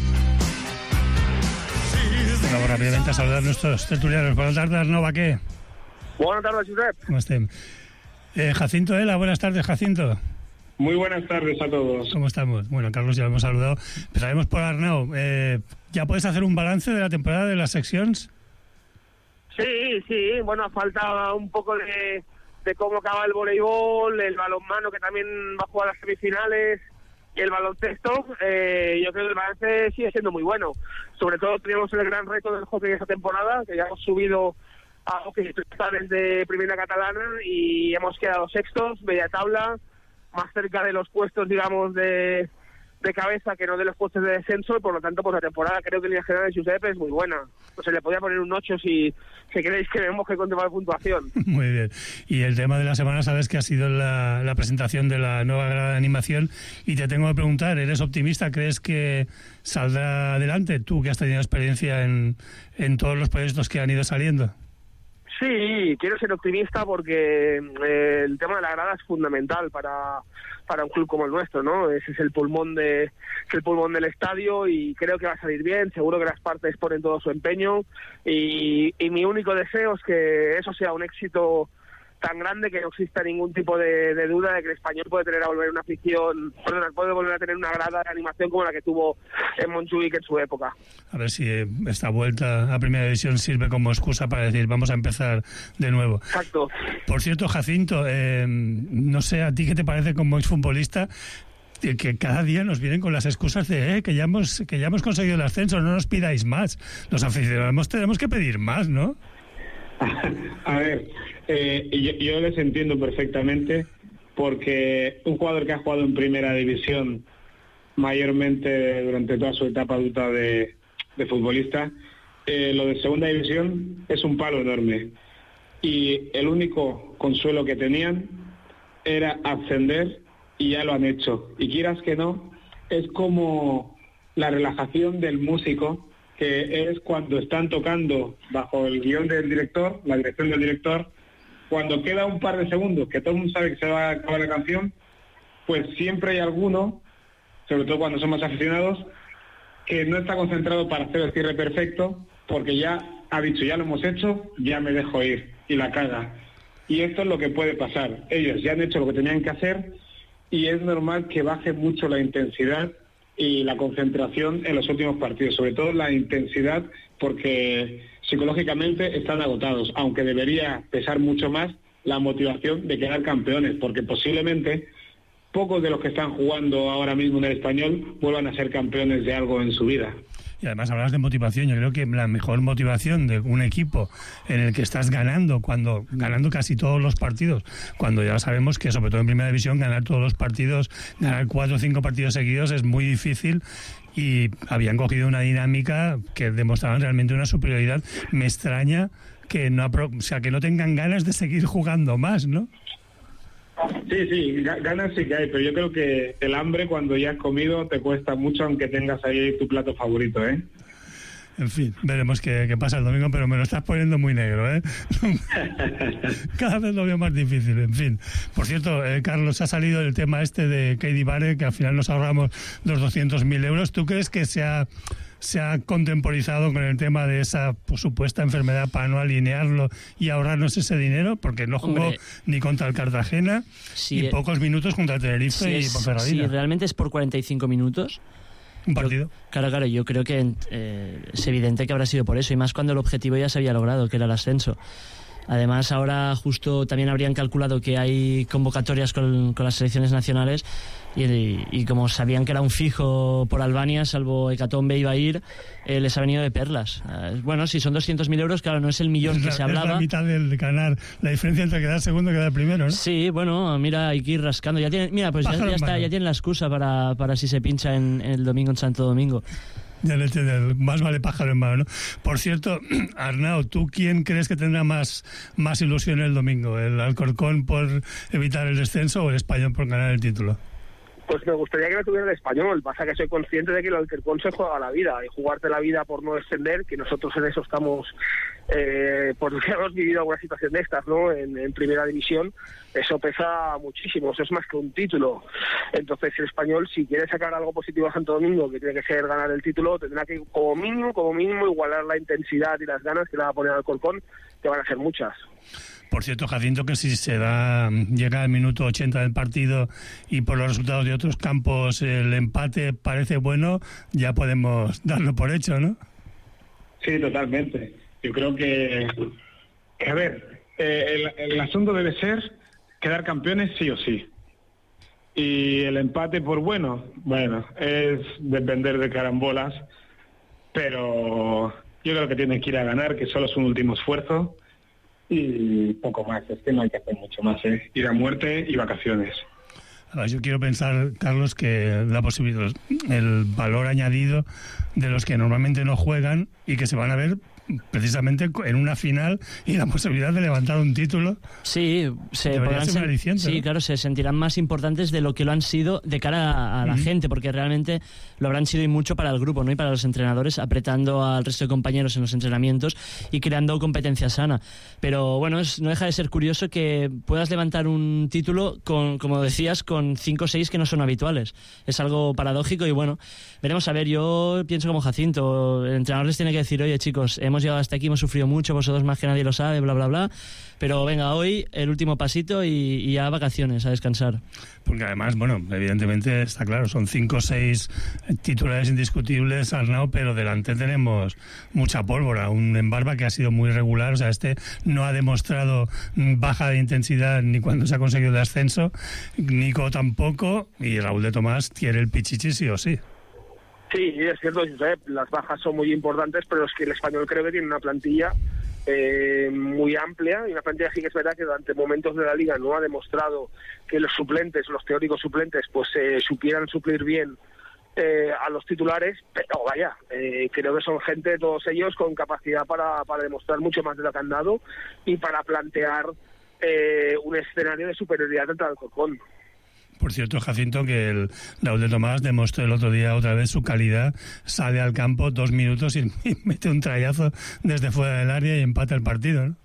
Vamos rápidamente a saludar a nuestros tertulianos. Buenas tardes, Arnau Baqué. Buenas tardes, Josep. ¿Cómo estén? Jacinto Ela, buenas tardes, Jacinto. Muy buenas tardes a todos. ¿Cómo estamos? Bueno, Carlos ya lo hemos saludado. Empezaremos por Arnau. ¿Ya puedes hacer un balance de la temporada de las secciones? Sí. Bueno, falta un poco de cómo acaba el voleibol, el balonmano, que también va a jugar las semifinales, y el baloncesto. Yo creo que el balance sigue siendo muy bueno. Sobre todo teníamos el gran reto del hockey esta temporada, que ya hemos subido a hockey desde primera catalana y hemos quedado sextos, media tabla, más cerca de los puestos, digamos, de de cabeza que no de los puestos de descenso, y por lo tanto pues la temporada creo que en líneas generales Josep es muy buena. O sea, le podía poner un 8 si queréis que vemos que contempla la puntuación. Muy bien. Y el tema de la semana, sabes que ha sido la presentación de la nueva grada de animación, y te tengo que preguntar, ¿eres optimista? ¿Crees que saldrá adelante? Tú que has tenido experiencia en todos los proyectos que han ido saliendo. Sí, quiero ser optimista porque el tema de la grada es fundamental para un club como el nuestro, ¿no? Ese es el pulmón del estadio, y creo que va a salir bien. Seguro que las partes ponen todo su empeño, y mi único deseo es que eso sea un éxito tan grande que no exista ningún tipo de duda de que el Español puede volver a tener una grada de animación como la que tuvo en Montjuic en su época. A ver si esta vuelta a Primera División sirve como excusa para decir vamos a empezar de nuevo. Exacto. Por cierto, Jacinto, no sé a ti qué te parece como exfutbolista, que cada día nos vienen con las excusas de que ya hemos conseguido el ascenso, no nos pidáis más. Los aficionados tenemos que pedir más, ¿no? A ver, yo les entiendo perfectamente, porque un jugador que ha jugado en Primera División mayormente durante toda su etapa adulta de futbolista, lo de Segunda División es un palo enorme, y el único consuelo que tenían era ascender, y ya lo han hecho, y quieras que no, es como la relajación del músico, que es cuando están tocando bajo el guión del director, la dirección del director, cuando queda un par de segundos, que todo el mundo sabe que se va a acabar la canción, pues siempre hay alguno, sobre todo cuando son más aficionados, que no está concentrado para hacer el cierre perfecto, porque ya ha dicho, ya lo hemos hecho, ya me dejo ir, y la caga. Y esto es lo que puede pasar. Ellos ya han hecho lo que tenían que hacer, y es normal que baje mucho la intensidad y la concentración en los últimos partidos, sobre todo la intensidad, porque psicológicamente están agotados, aunque debería pesar mucho más la motivación de quedar campeones, porque posiblemente pocos de los que están jugando ahora mismo en el Español vuelvan a ser campeones de algo en su vida. Y además hablas de motivación. Yo creo que la mejor motivación de un equipo en el que estás ganando casi todos los partidos, cuando ya sabemos que sobre todo en Primera División ganar todos los partidos, ganar 4 o 5 partidos seguidos es muy difícil, y habían cogido una dinámica que demostraban realmente una superioridad. Me extraña que que no tengan ganas de seguir jugando más, ¿no? Sí, ganas sí que hay, pero yo creo que el hambre cuando ya has comido te cuesta mucho, aunque tengas ahí tu plato favorito, ¿eh? En fin, veremos qué pasa el domingo, pero me lo estás poniendo muy negro, ¿eh? Cada vez lo veo más difícil, en fin. Por cierto, Carlos, ha salido el tema este de Katie Barre, que al final nos ahorramos los 200.000 euros. ¿Tú crees que se ha contemporizado con el tema de esa supuesta enfermedad para no alinearlo y ahorrarnos ese dinero? Porque no jugó ni contra el Cartagena, ni pocos minutos contra el Tenerife y Ponferradina. Sí, realmente es por 45 minutos. Un partido. Claro, yo creo que es evidente que habrá sido por eso, y más cuando el objetivo ya se había logrado, que era el ascenso. Además, ahora justo también habrían calculado que hay convocatorias con las selecciones nacionales, y como sabían que era un fijo por Albania, salvo Hecatombe iba a ir, les ha venido de perlas. Bueno, si son 200.000 euros, claro, no es el millón que se hablaba. Es la mitad del ganar, la diferencia entre quedar segundo y quedar primero, ¿no? Sí, bueno, mira, hay que ir rascando. Ya tienen la excusa para si se pincha en el domingo en Santo Domingo. Ya le entiendo, más vale pájaro en mano, ¿no? Por cierto, Arnau, ¿tú quién crees que tendrá más ilusión el domingo? ¿El Alcorcón por evitar el descenso o el Español por ganar el título? Pues me gustaría que no tuviera el Español. Pasa que soy consciente de que el Alcorcón se juega la vida, y jugarte la vida por no descender, que nosotros en eso estamos, porque hemos vivido alguna situación de estas, ¿no? En Primera División, eso pesa muchísimo, eso es más que un título. Entonces el Español, si quiere sacar algo positivo a Santo Domingo, que tiene que ser ganar el título, tendrá que como mínimo igualar la intensidad y las ganas que le va a poner al Alcorcón, que van a ser muchas. Por cierto, Jacinto, que si llega al minuto 80 del partido y por los resultados de otros campos el empate parece bueno, ya podemos darlo por hecho, ¿no? Sí, totalmente. Yo creo que a ver, el asunto debe ser quedar campeones sí o sí. Y el empate, por bueno, es depender de carambolas, pero yo creo que tienen que ir a ganar, que solo es un último esfuerzo. Y poco más, es que no hay que hacer mucho más, ir a muerte y vacaciones. Además, yo quiero pensar, Carlos, que la posibilidad, el valor añadido de los que normalmente no juegan y que se van a ver precisamente en una final y la posibilidad de levantar un título. Sí, claro, se sentirán más importantes de lo que lo han sido de cara a la gente, porque realmente lo habrán sido y mucho para el grupo, ¿no? Y para los entrenadores, apretando al resto de compañeros en los entrenamientos y creando competencia sana. Pero bueno, no deja de ser curioso que puedas levantar un título con, como decías, con 5 o 6 que no son habituales. Es algo paradójico y bueno, veremos a ver. Yo pienso como Jacinto, el entrenador les tiene que decir, oye chicos, hemos llegado hasta aquí, hemos sufrido mucho, vosotros más que nadie lo sabe, bla, bla, bla, pero venga, hoy el último pasito y ya vacaciones, a descansar. Porque además, bueno, evidentemente está claro, son 5 o 6 titulares indiscutibles, Arnau, pero delante tenemos mucha pólvora, un Embarba que ha sido muy regular, o sea, no ha demostrado baja de intensidad ni cuando se ha conseguido el ascenso, Nico tampoco, y Raúl de Tomás quiere el pichichi sí o sí. Sí, es cierto, Josep, las bajas son muy importantes, pero es que el Español creo que tiene una plantilla muy amplia, y una plantilla sí que es verdad que durante momentos de la Liga no ha demostrado que los suplentes, los teóricos suplentes, pues supieran suplir bien a los titulares, pero vaya, creo que son gente, todos ellos, con capacidad para demostrar mucho más de lo que han dado y para plantear un escenario de superioridad contra el Alcorcón. Por cierto, Jacinto, que el Raúl de Tomás demostró el otro día otra vez su calidad, sale al campo 2 minutos y mete un trayazo desde fuera del área y empata el partido, ¿no?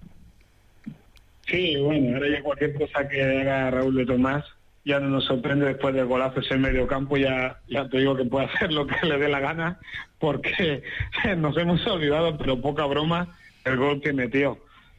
Sí, bueno, ahora ya cualquier cosa que haga Raúl de Tomás ya no nos sorprende después del golazo en medio campo, ya te digo que puede hacer lo que le dé la gana, porque nos hemos olvidado, pero poca broma, el gol que metió.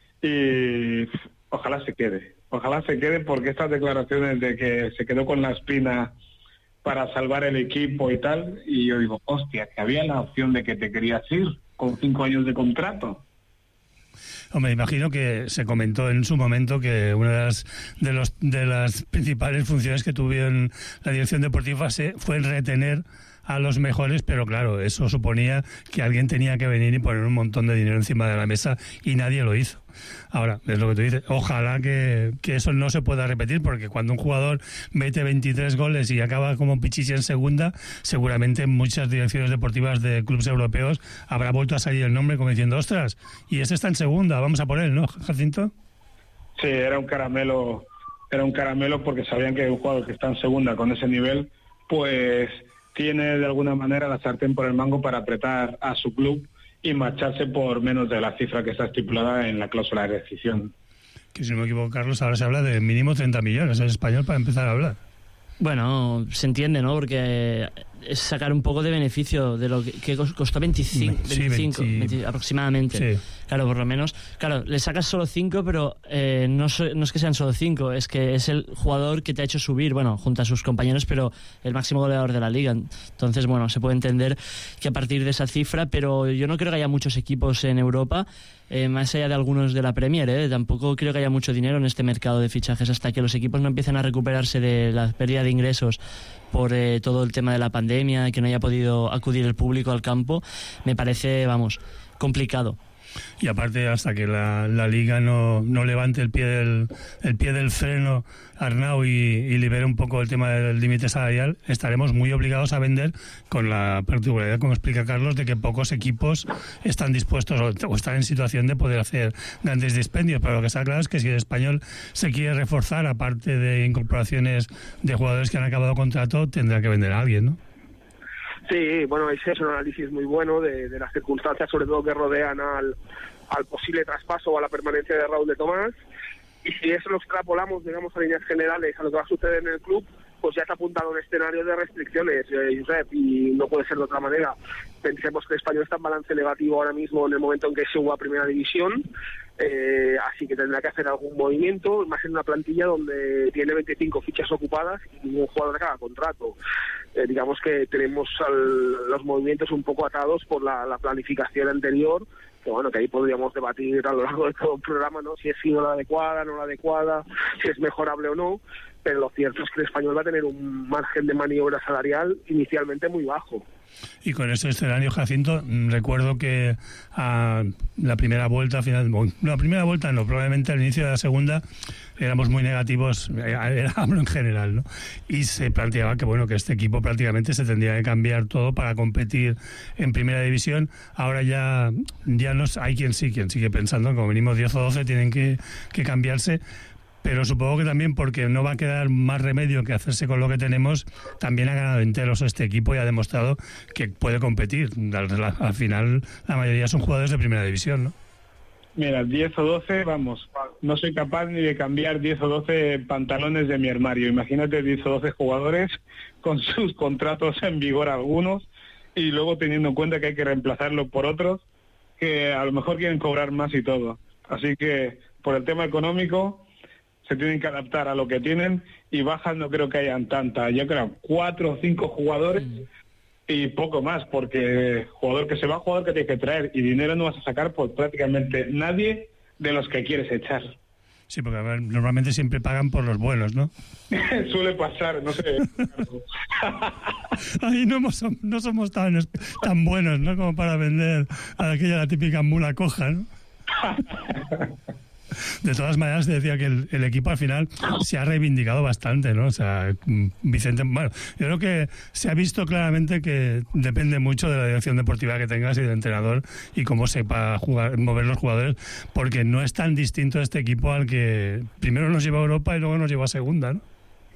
Y ojalá se quede porque estas declaraciones de que se quedó con la espina para salvar el equipo y tal, y yo digo, hostia, que había la opción de que te querías ir con 5 años de contrato. Hombre, imagino que se comentó en su momento que una de las principales funciones que tuvieron la dirección deportiva fue el retener a los mejores, pero claro, eso suponía que alguien tenía que venir y poner un montón de dinero encima de la mesa y nadie lo hizo. Ahora, es lo que tú dices, ojalá que eso no se pueda repetir, porque cuando un jugador mete 23 goles y acaba como Pichichi en segunda, seguramente en muchas direcciones deportivas de clubes europeos habrá vuelto a salir el nombre como diciendo, ostras, y este está en segunda, vamos a por él, ¿no, Jacinto? Sí, era un caramelo porque sabían que un jugador que está en segunda con ese nivel, pues tiene de alguna manera la sartén por el mango para apretar a su club y marcharse por menos de la cifra que está estipulada en la cláusula de rescisión. Que si no me equivoco, Carlos, ahora se habla de mínimo 30 millones en español para empezar a hablar. Bueno, se entiende, ¿no? Porque es sacar un poco de beneficio de lo que costó 25 aproximadamente. Sí. Claro, por lo menos. Claro, le sacas solo 5, pero no es que sean solo 5, es que es el jugador que te ha hecho subir, bueno, junto a sus compañeros, pero el máximo goleador de la liga. Entonces, bueno, se puede entender que a partir de esa cifra, pero yo no creo que haya muchos equipos en Europa, más allá de algunos de la Premier, tampoco creo que haya mucho dinero en este mercado de fichajes hasta que los equipos no empiecen a recuperarse de la pérdida de ingresos por todo el tema de la pandemia, que no haya podido acudir el público al campo, me parece, complicado. Y aparte, hasta que la Liga no levante el pie del freno, Arnau, y libere un poco el tema del límite salarial, estaremos muy obligados a vender, con la particularidad, como explica Carlos, de que pocos equipos están dispuestos o están en situación de poder hacer grandes dispendios. Pero lo que está claro es que si el Español se quiere reforzar, aparte de incorporaciones de jugadores que han acabado contrato, tendrá que vender a alguien, ¿no? Sí, bueno, ese es un análisis muy bueno de las circunstancias, sobre todo que rodean al posible traspaso o a la permanencia de Raúl de Tomás. Y si eso lo extrapolamos, digamos, a líneas generales a lo que va a suceder en el club, pues ya se ha apuntado un escenario de restricciones, Josep, y no puede ser de otra manera. Pensemos que el Español está en balance negativo ahora mismo en el momento en que suba a Primera División, así que tendrá que hacer algún movimiento, más en una plantilla donde tiene 25 fichas ocupadas y ningún jugador acaba contrato. Digamos que tenemos los movimientos un poco atados por la planificación anterior, que bueno, que ahí podríamos debatir a lo largo de todo el programa, ¿no? Si ha sido la adecuada, no la adecuada, si es mejorable o no, pero lo cierto es que el Español va a tener un margen de maniobra salarial inicialmente muy bajo. Y con este escenario, Jacinto, recuerdo que a la primera vuelta, probablemente al inicio de la segunda, éramos muy negativos, hablo en general, ¿no? Y se planteaba que, bueno, que este equipo prácticamente se tendría que cambiar todo para competir en primera división. Ahora ya hay quien sigue pensando, como venimos 10 o 12, tienen que cambiarse. Pero supongo que también porque no va a quedar más remedio que hacerse con lo que tenemos, también ha ganado enteros este equipo y ha demostrado que puede competir. Al final, la mayoría son jugadores de primera división, ¿no? Mira, 10 o 12, vamos, no soy capaz ni de cambiar 10 o 12 pantalones de mi armario. Imagínate 10 o 12 jugadores con sus contratos en vigor algunos y luego teniendo en cuenta que hay que reemplazarlo por otros que a lo mejor quieren cobrar más y todo. Así que, por el tema económico, se tienen que adaptar a lo que tienen y bajas no creo que hayan tantas. Yo creo 4 o 5 jugadores y poco más, porque jugador que se va, jugador que tienes que traer y dinero no vas a sacar por prácticamente nadie de los que quieres echar. Sí, porque normalmente siempre pagan por los buenos, ¿no? Suele pasar, no sé. Ahí no somos tan buenos, ¿no? Como para vender a la típica mula coja, ¿no? De todas maneras, te decía que el equipo al final se ha reivindicado bastante, ¿no? O sea, Vicente, bueno, yo creo que se ha visto claramente que depende mucho de la dirección deportiva que tengas y del entrenador y cómo sepa mover los jugadores, porque no es tan distinto este equipo al que primero nos lleva a Europa y luego nos lleva a segunda, ¿no?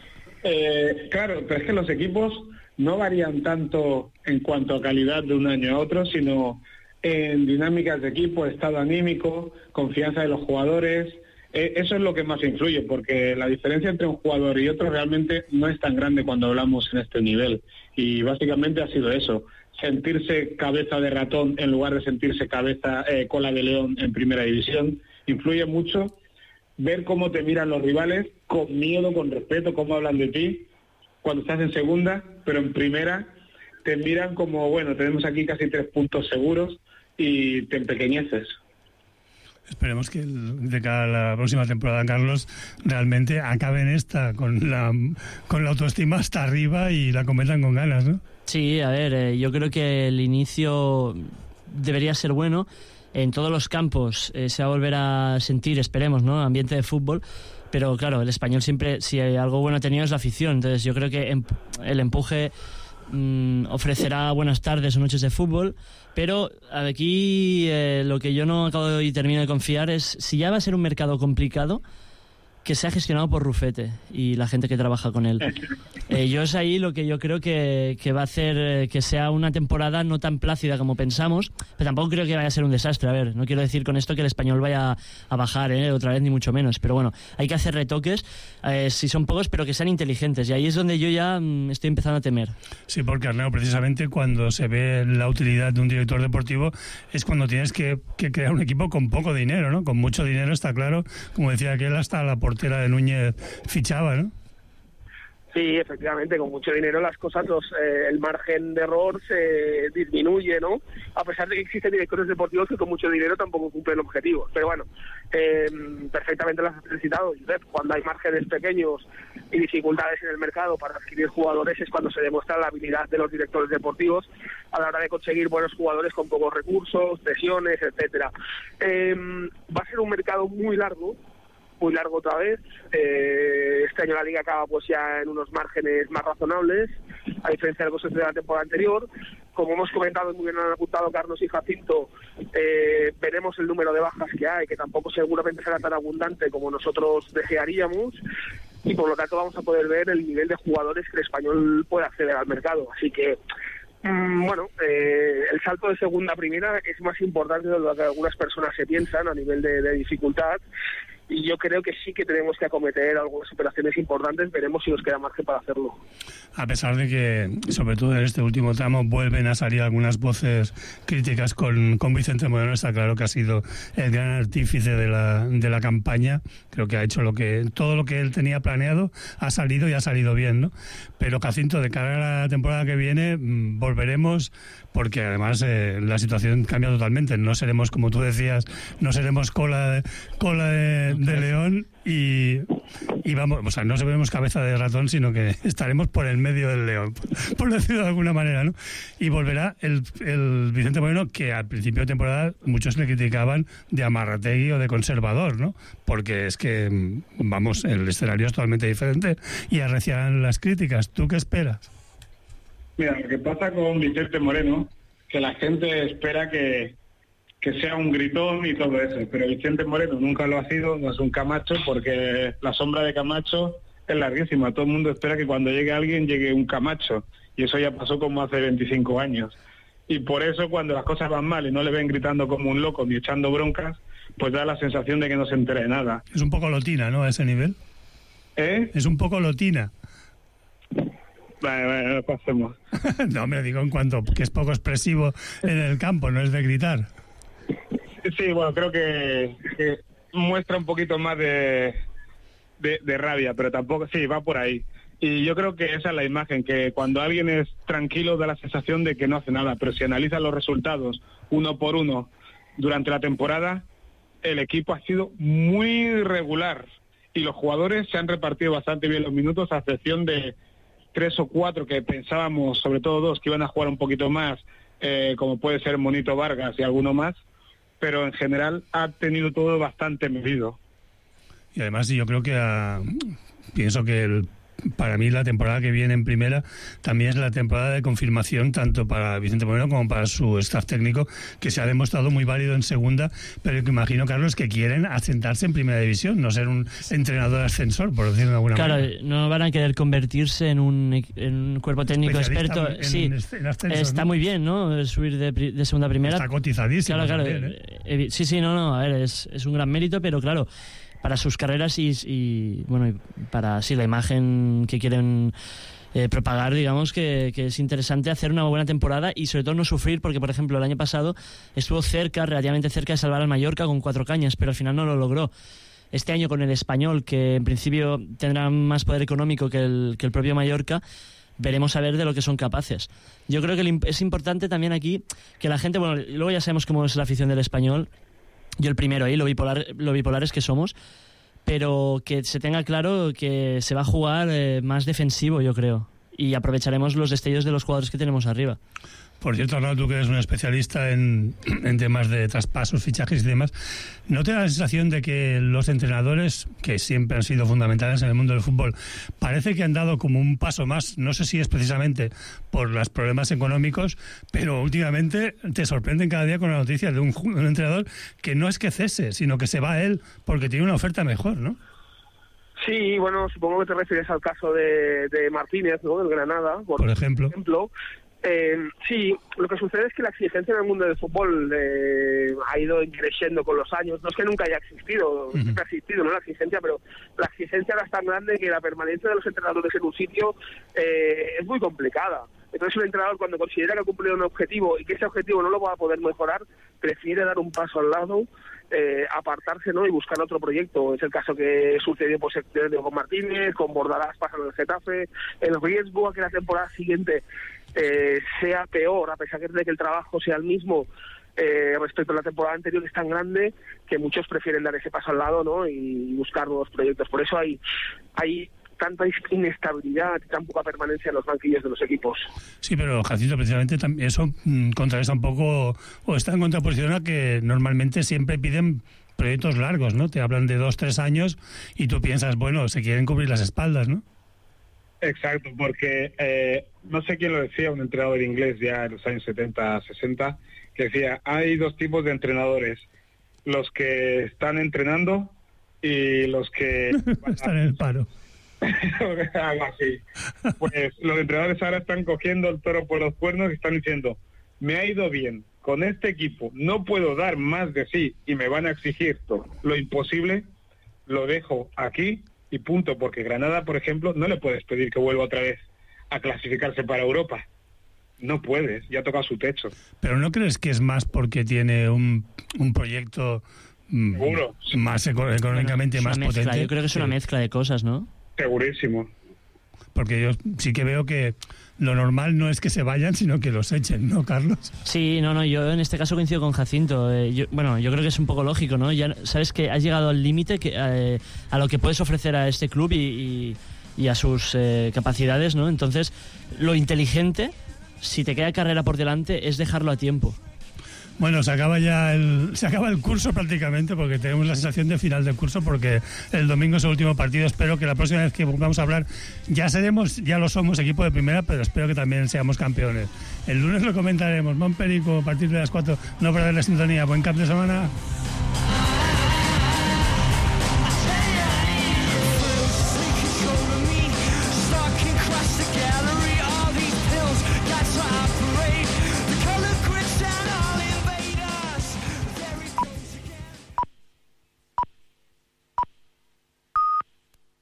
Claro, pero es que los equipos no varían tanto en cuanto a calidad de un año a otro, sino en dinámicas de equipo, estado anímico, confianza de los jugadores. Eso es lo que más influye, porque la diferencia entre un jugador y otro realmente no es tan grande cuando hablamos en este nivel. Y básicamente ha sido eso, sentirse cabeza de ratón en lugar de sentirse cola de león en primera división. Influye mucho ver cómo te miran los rivales, con miedo, con respeto, cómo hablan de ti cuando estás en segunda, pero en primera te miran como, bueno, tenemos aquí casi 3 puntos seguros y te empequeñeces. Esperemos que de cara a la próxima temporada, Carlos, realmente acaben esta con la autoestima hasta arriba y la cometan con ganas, ¿no? Sí, a ver, yo creo que el inicio debería ser bueno. En todos los campos se va a volver a sentir, esperemos, ¿no?, ambiente de fútbol. Pero claro, el Español siempre, si hay algo bueno ha tenido, es la afición. Entonces yo creo que el empuje ofrecerá buenas tardes o noches de fútbol, pero aquí lo que yo no acabo y termino de confiar es, si ya va a ser un mercado complicado, que sea gestionado por Rufete y la gente que trabaja con él. Yo es ahí lo que yo creo que va a hacer que sea una temporada no tan plácida como pensamos, pero tampoco creo que vaya a ser un desastre. A ver, no quiero decir con esto que el Español vaya a bajar otra vez, ni mucho menos, pero bueno, hay que hacer retoques, si son pocos, pero que sean inteligentes, y ahí es donde yo ya estoy empezando a temer. Sí, porque Arnau, precisamente cuando se ve la utilidad de un director deportivo es cuando tienes que crear un equipo con poco dinero, ¿no? Con mucho dinero, está claro, como decía aquel, hasta la portera de Núñez fichaba, ¿no? Sí, efectivamente, con mucho dinero las cosas, el margen de error se disminuye, ¿no? A pesar de que existen directores deportivos que con mucho dinero tampoco cumplen objetivos. Pero bueno, perfectamente las has felicitado, Josep. Cuando hay márgenes pequeños y dificultades en el mercado para adquirir jugadores es cuando se demuestra la habilidad de los directores deportivos a la hora de conseguir buenos jugadores con pocos recursos, lesiones, etcétera. Va a ser un mercado muy largo otra vez. Este año la Liga acaba pues ya en unos márgenes más razonables, a diferencia de lo que sucedió la temporada anterior. Como hemos comentado, muy bien han apuntado Carlos y Jacinto, veremos el número de bajas que hay, que tampoco seguramente será tan abundante como nosotros desearíamos, y por lo tanto vamos a poder ver el nivel de jugadores que el Español puede acceder al mercado. Así que el salto de segunda a primera es más importante de lo que algunas personas se piensan a nivel de dificultad, y yo creo que sí que tenemos que acometer algunas operaciones importantes. Veremos si nos queda margen para hacerlo. A pesar de que, sobre todo en este último tramo, vuelven a salir algunas voces críticas con Vicente Moreno, está claro que ha sido el gran artífice de la campaña. Creo que ha hecho todo lo que él tenía planeado, ha salido y ha salido bien, ¿no? Pero, Jacinto, de cara a la temporada que viene, volveremos, porque además la situación cambia totalmente. No seremos, como tú decías, no seremos cola de león, y y vamos, o sea, no seremos cabeza de ratón, sino que estaremos por el medio del león, por decirlo de alguna manera, ¿no? Y volverá el Vicente Moreno, que al principio de temporada muchos le criticaban de amarrategui o de conservador, ¿no? Porque es que, vamos, el escenario es totalmente diferente y arrecian las críticas. ¿Tú qué esperas? Mira, lo que pasa con Vicente Moreno, que la gente espera que sea un gritón y todo eso, pero Vicente Moreno nunca lo ha sido, no es un Camacho, porque la sombra de Camacho es larguísima. Todo el mundo espera que cuando llegue alguien llegue un Camacho, y eso ya pasó como hace 25 años. Y por eso cuando las cosas van mal y no le ven gritando como un loco ni echando broncas, pues da la sensación de que no se entera de nada. Es un poco lotina, ¿no?, a ese nivel. Es un poco lotina. Bueno, lo pasemos. No, me digo en cuanto que es poco expresivo en el campo, no es de gritar. Sí, bueno, creo que muestra un poquito más de rabia, pero tampoco, sí, va por ahí. Y yo creo que esa es la imagen, que cuando alguien es tranquilo da la sensación de que no hace nada, pero si analizas los resultados uno por uno durante la temporada, el equipo ha sido muy regular y los jugadores se han repartido bastante bien los minutos, a excepción de 3 o 4 que pensábamos, sobre todo 2, que iban a jugar un poquito más, como puede ser Monito Vargas y alguno más, pero en general ha tenido todo bastante medido. Y además yo creo que pienso que para mí la temporada que viene en primera también es la temporada de confirmación tanto para Vicente Moreno como para su staff técnico, que se ha demostrado muy válido en segunda, pero que imagino, Carlos, que quieren asentarse en primera división, no ser un entrenador ascensor, por decirlo de alguna manera. Claro, no van a querer convertirse en un cuerpo técnico experto. Sí, está muy bien, ¿no?, subir de segunda a primera. Está cotizadísimo. Claro, también, sí, no, a ver, es un gran mérito, pero claro, para sus carreras y bueno, para la imagen que quieren propagar, digamos que es interesante hacer una buena temporada y sobre todo no sufrir, porque por ejemplo el año pasado estuvo relativamente cerca de salvar al Mallorca con 4 cañas, pero al final no lo logró. Este año con el Español, que en principio tendrá más poder económico que el propio Mallorca, veremos a ver de lo que son capaces. Yo creo que es importante también aquí que la gente, bueno, luego ya sabemos cómo es la afición del Español. Yo el primero ahí, lo bipolares que somos, pero que se tenga claro que se va a jugar más defensivo, yo creo, y aprovecharemos los destellos de los jugadores que tenemos arriba. Por cierto, Arnaldo, tú que eres un especialista en temas de traspasos, fichajes y demás, ¿no te da la sensación de que los entrenadores, que siempre han sido fundamentales en el mundo del fútbol, parece que han dado como un paso más? No sé si es precisamente por los problemas económicos, pero últimamente te sorprenden cada día con la noticia de un entrenador que no es que cese, sino que se va él porque tiene una oferta mejor, ¿no? Sí, bueno, supongo que te refieres al caso de Martínez, ¿no?, del Granada, por ejemplo. Sí, lo que sucede es que la exigencia en el mundo del fútbol ha ido creciendo con los años. No es que nunca haya existido, siempre ha existido, ¿no?, la exigencia, pero la exigencia era tan grande que la permanencia de los entrenadores en un sitio es muy complicada. Entonces un entrenador, cuando considera que ha cumplido un objetivo y que ese objetivo no lo va a poder mejorar, prefiere dar un paso al lado, apartarse, ¿no?, y buscar otro proyecto. Es el caso que sucedió con Martínez, con Bordalás pasando el Getafe. El riesgo a que la temporada siguiente sea peor, a pesar de que el trabajo sea el mismo respecto a la temporada anterior, es tan grande que muchos prefieren dar ese paso al lado, ¿no?, y buscar nuevos proyectos. Por eso hay tanta inestabilidad y tan poca permanencia en los banquillos de los equipos. Sí, pero Jacinto, precisamente eso contrarresta un poco, o está en contraposición a que normalmente siempre piden proyectos largos, ¿no? Te hablan de 2-3 años y tú piensas, bueno, se quieren cubrir las espaldas, ¿no? Exacto, porque no sé quién lo decía, un entrenador inglés ya en los años 70, 60, que decía, hay 2 tipos de entrenadores, los que están entrenando y los que están en el paro. Algo así. Pues los entrenadores ahora están cogiendo el toro por los cuernos y están diciendo, me ha ido bien con este equipo, no puedo dar más de sí y me van a exigir lo imposible, lo dejo aquí y punto, porque Granada, por ejemplo, no le puedes pedir que vuelva otra vez a clasificarse para Europa. No puedes, ya toca su techo. ¿Pero no crees que es más porque tiene un proyecto más económicamente más potente? Yo creo que es una mezcla de cosas, ¿no? Segurísimo. porque yo sí que veo que lo normal no es que se vayan, sino que los echen, ¿no, Carlos? Sí, no, yo en este caso coincido con Jacinto. Yo creo que es un poco lógico, ¿no? Ya sabes que has llegado al límite a lo que puedes ofrecer a este club y a sus capacidades, ¿no? Entonces, lo inteligente, si te queda carrera por delante, es dejarlo a tiempo. Bueno, se acaba el curso prácticamente, porque tenemos la sensación de final del curso, porque el domingo es el último partido. Espero que la próxima vez que volvamos a hablar ya lo somos equipo de primera, pero espero que también seamos campeones. El lunes lo comentaremos. Montperico, a partir de las 4, no perder la sintonía. Buen cap de semana.